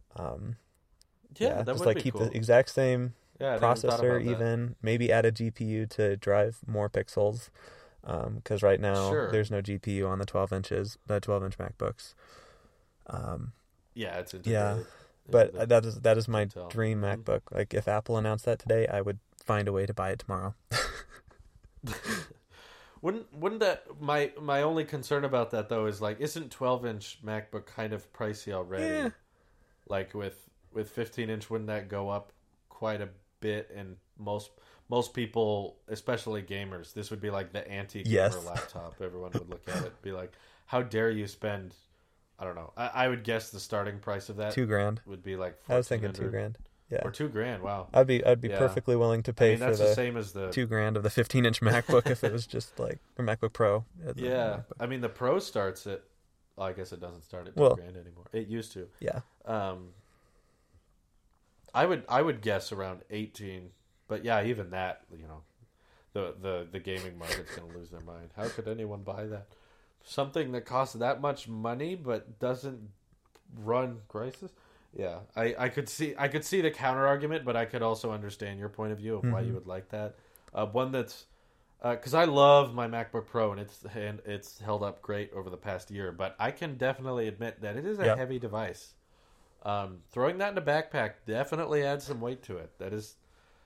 That just would like be keep cool. the exact same processor, even maybe add a GPU to drive more pixels. Because right now there's no GPU on the 12-inch MacBooks. It's but that is my dream MacBook. Like if Apple announced that today, I would find a way to buy it tomorrow. Wouldn't that my only concern about that though is like, isn't 12-inch MacBook kind of pricey already? Yeah. Like with 15-inch, wouldn't that go up quite a bit? And most people, especially gamers, this would be like the anti-gamer laptop. Everyone would look at it, be like, "How dare you spend?" I don't know. I would guess the starting price of that $2,000 would be like $1,400. I was thinking $2,000. Yeah. Or $2,000. Wow. I'd be Yeah. perfectly willing to I pay mean, for that's the the same as the $2,000 of the 15-inch MacBook if it was just like or MacBook Pro. Yeah. I mean, the Pro starts at. Well, I guess it doesn't start at Well, $2,000 anymore. It used to. Yeah. I would guess around 18, but yeah, even that, you know, the gaming market's going to lose their mind. How could anyone buy that? Something that costs that much money but doesn't run Crysis? Yeah, I could see the counter argument, but I could also understand your point of view of why you would like that. One that's because I love my MacBook Pro and it's held up great over the past year, but I can definitely admit that it is a heavy device. Throwing that in a backpack definitely adds some weight to it. That is,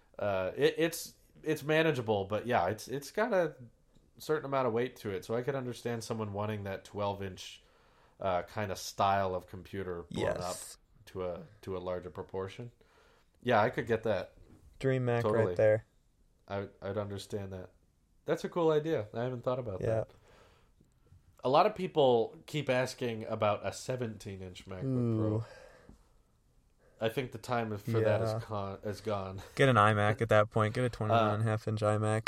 it's manageable, but yeah, it's got a certain amount of weight to it. So I could understand someone wanting that 12-inch kind of style of computer blown up to a larger proportion. Yeah, I could get that. Dream Mac Totally. right there. I'd understand that. That's a cool idea. I haven't thought about Yeah. that. A lot of people keep asking about a 17-inch MacBook Pro. I think the time for that is gone. Get an iMac at that point. Get a 21.5-inch iMac.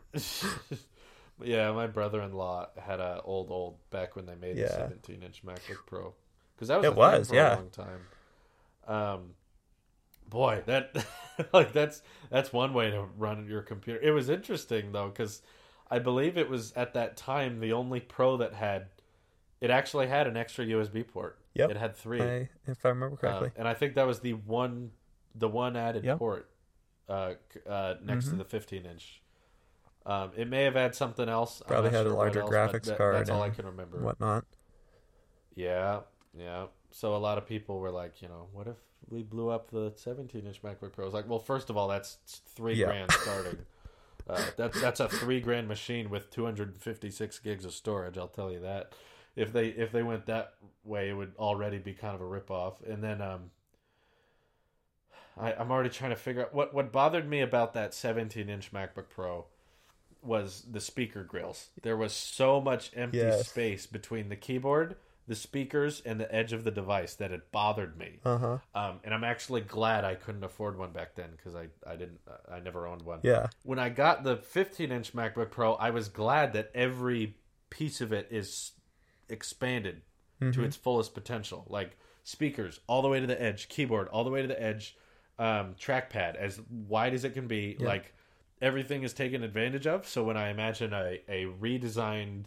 Yeah, my brother-in-law had a old back when they made the 17-inch MacBook Pro, because that was a long time. Boy, that like that's one way to run your computer. It was interesting though, because I believe it was at that time the only Pro that actually had an extra USB port. Yep. It had 3. If I remember correctly. And I think that was the one added port next to the 15-inch. It may have had something else. Probably had a larger graphics card. That's all I can remember. Whatnot. Yeah. So a lot of people were like, you know, what if we blew up the 17-inch MacBook Pro? I was like, well, first of all, that's $3,000 starting. That's a $3,000 machine with 256 gigs of storage. I'll tell you that. If they went that way, it would already be kind of a ripoff. And then I'm already trying to figure out what bothered me about that 17-inch MacBook Pro was the speaker grills. There was so much empty space between the keyboard, the speakers, and the edge of the device that it bothered me. And I'm actually glad I couldn't afford one back then, because I never owned one. Yeah. When I got the 15-inch MacBook Pro, I was glad that every piece of it is expanded to its fullest potential. Like speakers all the way to the edge, keyboard all the way to the edge, trackpad as wide as it can be. Like everything is taken advantage of. So when I imagine a redesigned,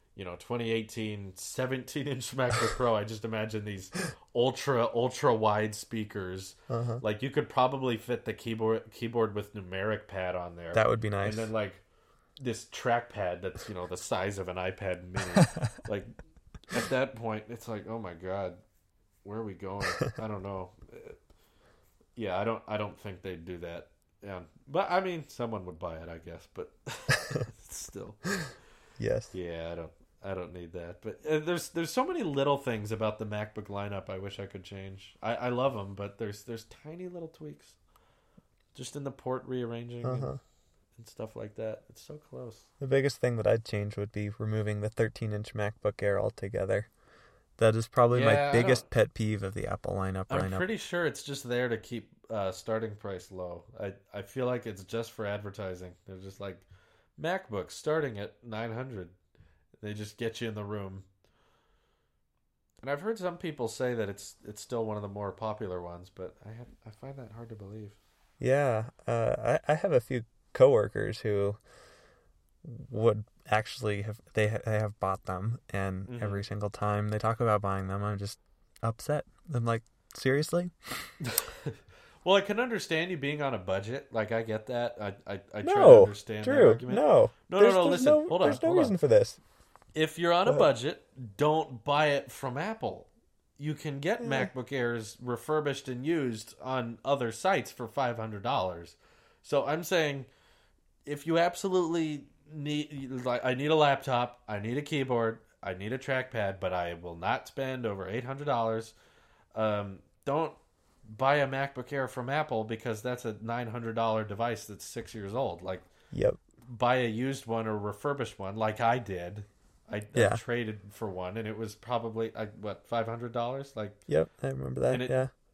2018 17-inch MacBook Pro, I just imagine these ultra wide speakers. Like you could probably fit the keyboard with numeric pad on there. That would be nice. And then like this trackpad that's the size of an iPad mini. Like at that point, it's like, oh my god, where are we going? I don't know. Yeah, I don't think they'd do that. Yeah, but I mean, someone would buy it, I guess. But still, yes. Yeah, I don't need that. But there's so many little things about the MacBook lineup I wish I could change. I love them, but there's tiny little tweaks, just in the port rearranging and stuff like that. It's so close. The biggest thing that I'd change would be removing the 13-inch MacBook Air altogether. That is probably my biggest pet peeve of the Apple lineup. I'm pretty sure it's just there to keep starting price low. I feel like it's just for advertising. They're just like, MacBooks starting at $900. They just get you in the room. And I've heard some people say that it's still one of the more popular ones, but I find that hard to believe. Yeah, I have a few coworkers who would actually have bought them, and every single time they talk about buying them, I'm just upset. I'm like, seriously? Well, I can understand you being on a budget. Like, I get that. I try to understand Drew, that argument. No, listen. Hold on. There's no reason for this. If you're on a budget, don't buy it from Apple. You can get MacBook Airs refurbished and used on other sites for $500. So I'm saying, if you absolutely need, like, I need a laptop, I need a keyboard, I need a trackpad, but I will not spend over $800. Don't buy a MacBook Air from Apple, because that's a $900 device that's 6 years old. Like, buy a used one or refurbished one, like I did. I traded for one, and it was probably $500? Like, I remember that.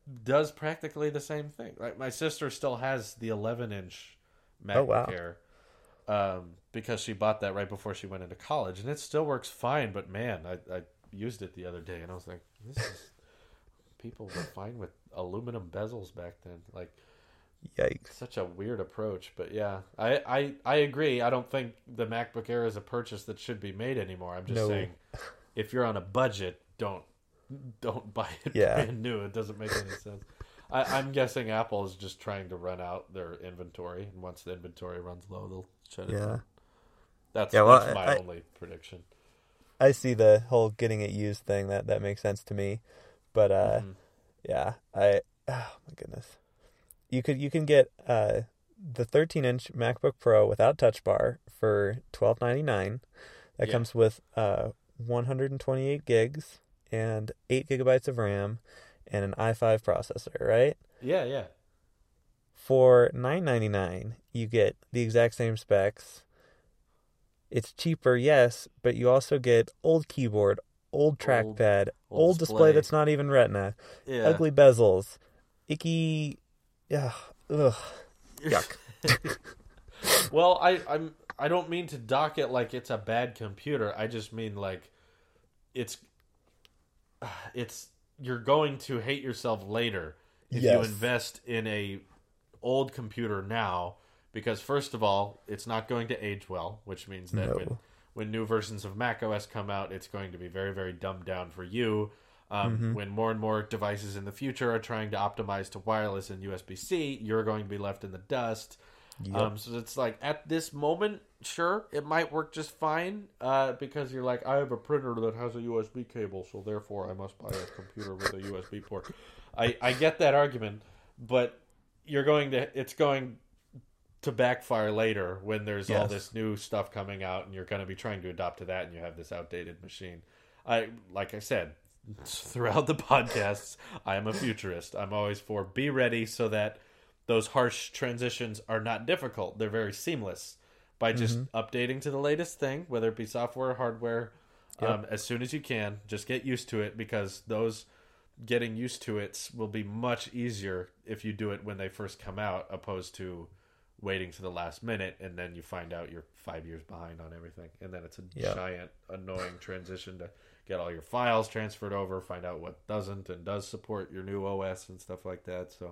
does practically the same thing. Like my sister still has the 11-inch MacBook Oh, wow. Air because she bought that right before she went into college, and it still works fine. But man, I used it the other day, and I was like, this is people were fine with aluminum bezels back then. Like, Yikes. such a weird approach. But yeah, I agree. I don't think the MacBook Air is a purchase that should be made anymore. I'm just No. saying, if you're on a budget, don't buy it brand new. It doesn't make any sense. I'm guessing Apple is just trying to run out their inventory, and once the inventory runs low, they'll shut it down. That's my only prediction. I see the whole getting it used thing. That makes sense to me. But yeah, oh my goodness. You can get the 13-inch MacBook Pro without Touch Bar for $12.99. That comes with 128 gigs and 8 gigabytes of RAM and an i5 processor, right? Yeah. For $9.99, you get the exact same specs. It's cheaper, yes, but you also get old keyboard, old trackpad, old display that's not even Retina, ugly bezels, icky, ugh, yuck. Well, I don't mean to dock it like it's a bad computer. I just mean like it's you're going to hate yourself later if you invest in a old computer now, because first of all, it's not going to age well, which means that when new versions of macOS come out, it's going to be very, very dumbed down for you. When more and more devices in the future are trying to optimize to wireless and USB-C, you're going to be left in the dust. So it's like, at this moment, sure, it might work just fine, because you're like, I have a printer that has a USB cable, so therefore I must buy a computer with a USB port. I get that argument, but it's going to backfire later when there's all this new stuff coming out, and you're going to be trying to adapt to that, and you have this outdated machine. Like I said throughout the podcasts, I am a futurist. I'm always for be ready so that those harsh transitions are not difficult. They're very seamless by just updating to the latest thing, whether it be software or hardware, as soon as you can. Just get used to it, because those getting used to it will be much easier if you do it when they first come out, opposed to waiting to the last minute and then you find out you're 5 years behind on everything. And then it's a giant, annoying transition to get all your files transferred over, find out what doesn't and does support your new OS and stuff like that. So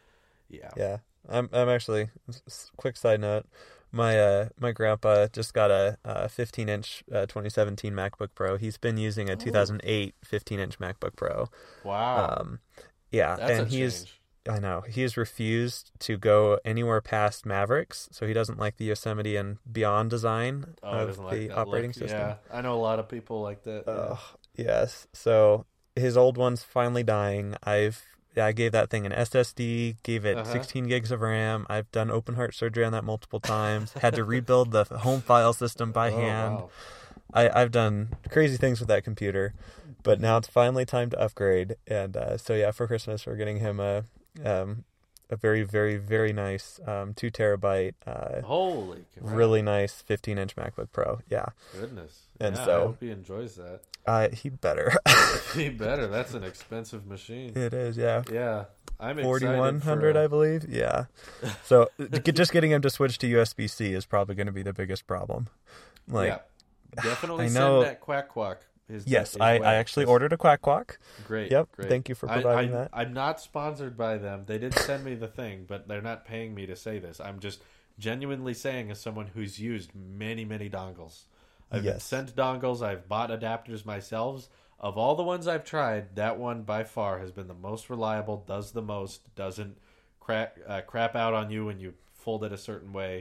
yeah. I'm actually, quick side note, my grandpa just got a 15-inch 2017 MacBook Pro. He's been using a 2008 15-inch MacBook Pro. Wow. That's and I know, he has refused to go anywhere past Mavericks, so he doesn't like the Yosemite and Beyond design of the operating system. Yeah, I know a lot of people like that. Yes. So his old one's finally dying. I gave that thing an SSD, gave it 16 gigs of RAM. I've done open heart surgery on that multiple times. Had to rebuild the home file system by hand. Wow. I've done crazy things with that computer, but now it's finally time to upgrade. And so for Christmas we're getting him a very, very, very nice 2 terabyte, holy crap, really nice 15-inch MacBook Pro. Yeah. Goodness. And I so hope he enjoys that. He better. He better. That's an expensive machine. It is, yeah. Yeah. I'm excited. 4100, I believe. Yeah. So just getting him to switch to USB-C is probably going to be the biggest problem. Definitely send that Quack Quack. I actually ordered a Quack Quack. Great. Yep. Great. Thank you for providing that. I'm not sponsored by them. They did send me the thing, but they're not paying me to say this. I'm just genuinely saying, as someone who's used many, many dongles. I've been sent dongles. I've bought adapters myself. Of all the ones I've tried, that one by far has been the most reliable, does the most, doesn't crap out on you when you fold it a certain way.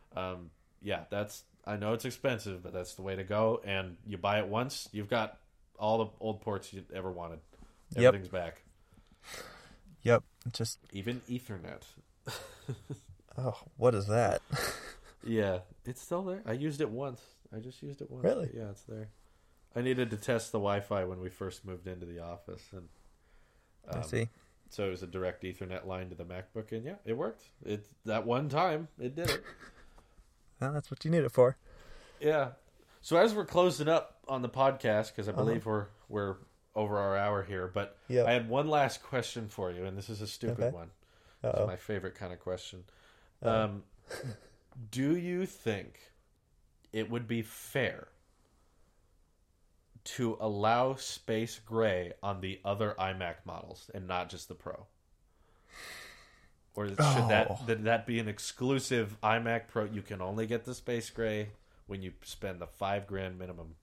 I know it's expensive, but that's the way to go. And you buy it once, you've got all the old ports you ever wanted. Everything's back. Yep. Even Ethernet. Oh, what is that? Yeah, it's still there. I used it once. I just used it once. Really? Yeah, it's there. I needed to test the Wi-Fi when we first moved into the office, and I see. So it was a direct Ethernet line to the MacBook, and yeah, it worked. That one time, it did it. Well, that's what you need it for. Yeah. So as we're closing up on the podcast, because I believe we're over our hour here, but Yep. I had one last question for you, and this is a stupid Okay. one. It's Uh-oh. my favorite kind of question. Uh-oh. Do you think it would be fair to allow Space Gray on the other iMac models and not just the Pro? Or should that be an exclusive iMac Pro? You can only get the Space Gray when you spend the $5,000 minimum.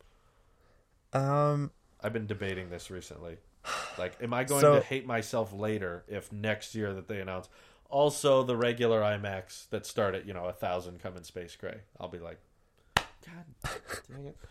I've been debating this recently. Like, am I going to hate myself later if next year that they announce also the regular iMacs that start at $1,000 come in Space Gray? I'll be like, God dang it.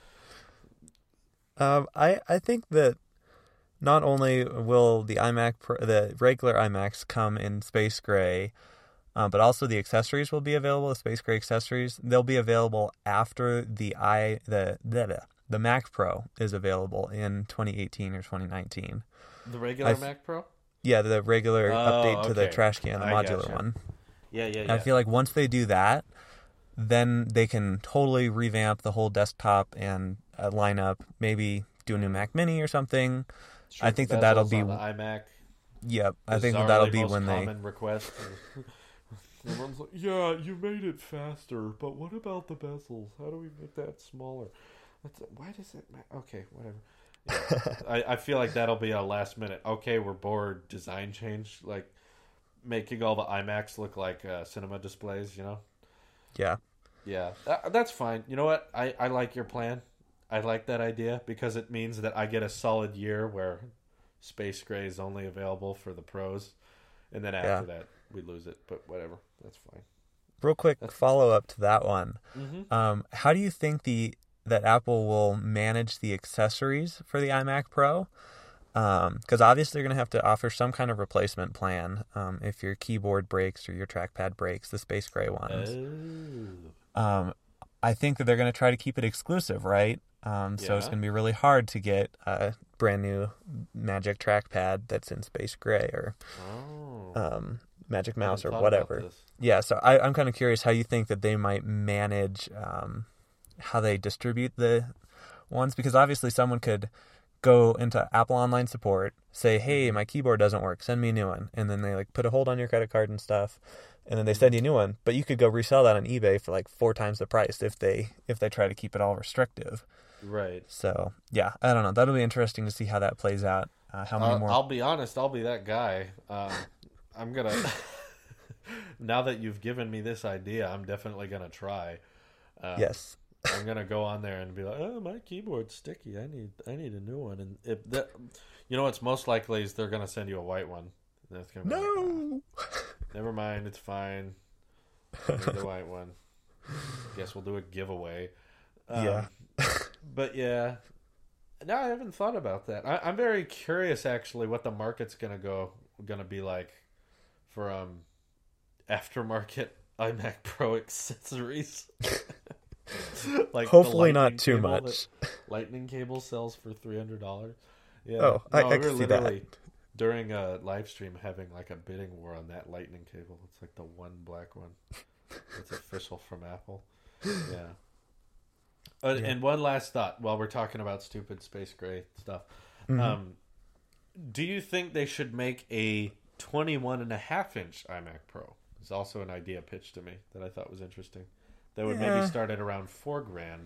I think that not only will the the regular iMacs come in Space Gray, but also the accessories will be available. The Space Gray accessories, they'll be available after the Mac Pro is available in 2018 or 2019. The regular Mac Pro? Yeah, the regular update to the trash can, the modular gotcha. one. Yeah. I feel like once they do that, then they can totally revamp the whole desktop and lineup. Maybe do a new Mac Mini or something. Sure, I think that'll be on the iMac. Yep, I think that'll be most when common request. Everyone's like, "Yeah, you made it faster, but what about the bezels? How do we make that smaller? Why does it matter?" Okay, whatever. Yeah. I feel like that'll be a last minute. Okay, we're bored. Design change, like making all the iMacs look like cinema displays. Yeah. Yeah, that's fine. You know what? I like your plan. I like that idea because it means that I get a solid year where Space Gray is only available for the pros, and then after that we lose it. But whatever, that's fine. Real quick follow up to that one. Mm-hmm. How do you think that Apple will manage the accessories for the iMac Pro? Because obviously they're going to have to offer some kind of replacement plan if your keyboard breaks or your trackpad breaks, the Space Gray ones. I think that they're going to try to keep it exclusive, right? So it's going to be really hard to get a brand new Magic Trackpad that's in Space Gray or Magic Mouse or whatever. Yeah, so I'm kind of curious how you think that they might manage how they distribute the ones, because obviously someone could go into Apple Online Support, say, "Hey, my keyboard doesn't work, send me a new one," and then they like put a hold on your credit card and stuff, and then they send you a new one. But you could go resell that on eBay for like 4 times the price if they try to keep it all restrictive. Right. So yeah, I don't know. That'll be interesting to see how that plays out. How many more? I'll be honest. I'll be that guy. I'm gonna. Now that you've given me this idea, I'm definitely gonna try. Yes. I'm gonna go on there and be like, "Oh, my keyboard's sticky. I need a new one." And if that, what's most likely is they're gonna send you a white one. And that's gonna be no. Never mind. It's fine. I need the white one. Guess we'll do a giveaway. Yeah. But yeah, no, I haven't thought about that. I'm very curious, actually, what the market's gonna be like for aftermarket iMac Pro accessories. Like hopefully not too much. Lightning cable sells for $300. Yeah. Oh, I can see that. During a live stream, having like a bidding war on that lightning cable. It's like the one black one. It's official from Apple. Yeah. And one last thought while we're talking about stupid Space Gray stuff. Mm-hmm. Do you think they should make a 21.5-inch iMac Pro? It's also an idea pitched to me that I thought was interesting. That would maybe start at around $4,000.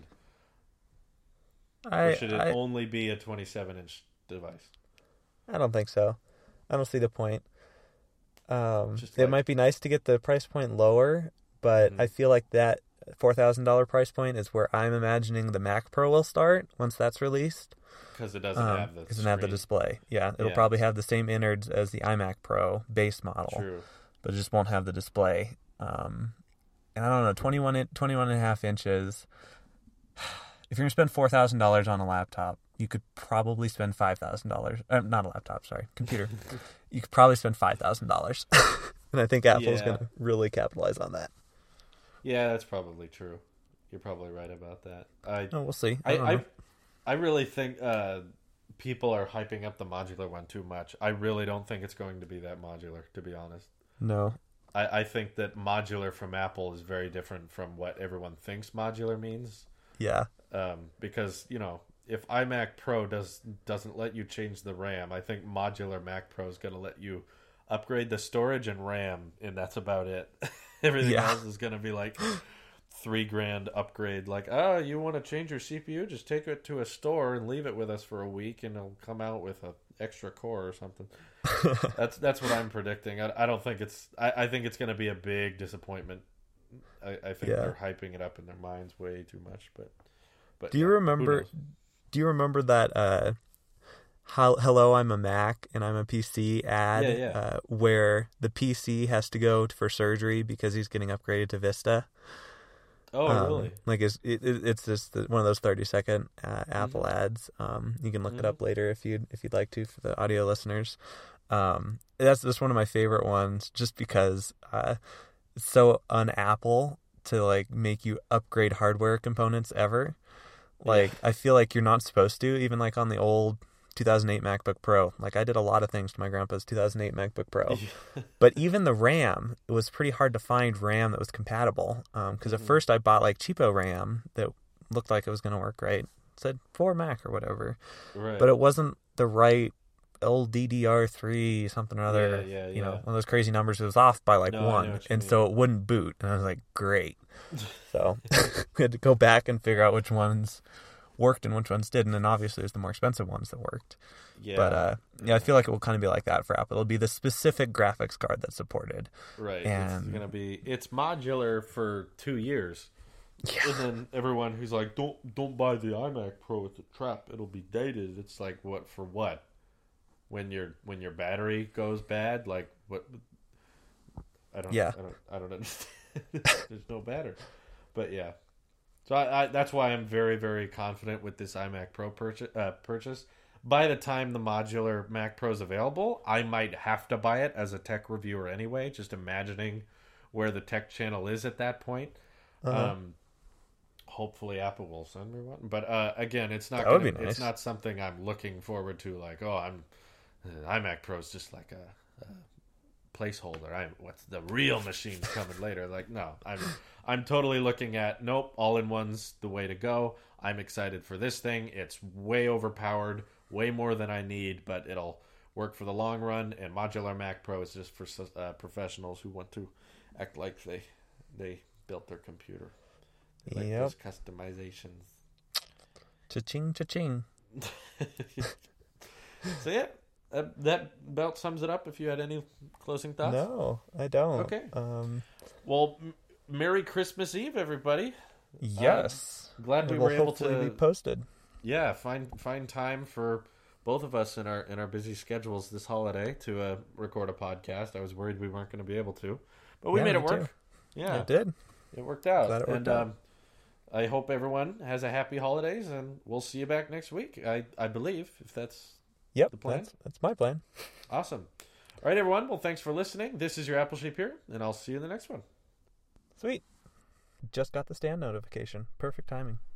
Or should it only be a 27-inch device? I don't think so. I don't see the point. It might be nice to get the price point lower, but I feel like that $4,000 price point is where I'm imagining the Mac Pro will start once that's released. Because it doesn't have the display. Yeah, it'll probably have the same innards as the iMac Pro base model. True. But it just won't have the display. And I don't know, 21 and a half inches. If you're going to spend $4,000 on a laptop, you could probably spend $5,000. Not a laptop, sorry, computer. You could probably spend $5,000. And I think Apple's going to really capitalize on that. Yeah, that's probably true. You're probably right about that. We'll see. I really think people are hyping up the modular one too much. I really don't think it's going to be that modular, to be honest. No. I think that modular from Apple is very different from what everyone thinks modular means. Yeah. Because, if iMac Pro doesn't let you change the RAM, I think modular Mac Pro is going to let you upgrade the storage and RAM, and that's about it. Everything else is going to be like $3,000 upgrade. Like, oh, you want to change your CPU? Just take it to a store and leave it with us for a week, and it'll come out with a extra core or something. That's what I'm predicting. I don't think it's. I think it's going to be a big disappointment. I think they're hyping it up in their minds way too much. But do you remember? Do you remember that? Hello, I'm a Mac and I'm a PC ad where the PC has to go for surgery because he's getting upgraded to Vista. Oh, really? Like it's just one of those 30-second Apple ads. You can look it up later if you'd like to for the audio listeners. That's just one of my favorite ones, just because it's so un-Apple to like make you upgrade hardware components ever. Like I feel like you're not supposed to, even like on the old 2008 MacBook Pro. Like I did a lot of things to my grandpa's 2008 MacBook Pro, but even the RAM, it was pretty hard to find RAM that was compatible. Because at first I bought like cheapo RAM that looked like it was going to work right. It said for Mac or whatever, but it wasn't the right LDDR3 something or other. You know, one of those crazy numbers. It was off by like one, and so it wouldn't boot. And I was like, great. So we had to go back and figure out which ones worked and which ones didn't, and obviously there's the more expensive ones that worked. But I feel like it will kind of be like that for Apple. It'll be the specific graphics card that's supported. Right. And it's modular for 2 years. Yeah. And then everyone who's like, don't buy the iMac Pro, it's a trap. It'll be dated. It's like, what for what? When your battery goes bad, like what? I don't understand. There's no battery. But yeah. So I that's why I'm very, very confident with this iMac Pro purchase. By the time the modular Mac Pro is available, I might have to buy it as a tech reviewer anyway, just imagining where the tech channel is at that point. Hopefully Apple will send me one. But again, it's not nice. It's not something I'm looking forward to, like, iMac Pro is just like a placeholder. What's the real machine's coming later? Like, no, I'm totally looking at all-in-one's the way to go. I'm excited for this thing. It's way overpowered, way more than I need, but it'll work for the long run. And modular Mac Pro is just for professionals who want to act like they built their computer. They like those customizations. Cha-ching, cha-ching. So yeah. That about sums it up. If you had any closing thoughts? No, I don't. Okay. Well, Merry Christmas Eve, everybody. Yes. Glad we were able to be posted. Yeah, find time for both of us in our busy schedules this holiday to record a podcast. I was worried we weren't going to be able to, but we made it work. Too. Yeah, it did. It worked out. Glad it worked out. I hope everyone has a happy holidays, and we'll see you back next week. I believe, if that's. Yep, the plan. That's my plan. Awesome. All right, everyone. Well, thanks for listening. This is your Apple Sheep here, and I'll see you in the next one. Sweet. Just got the stand notification. Perfect timing.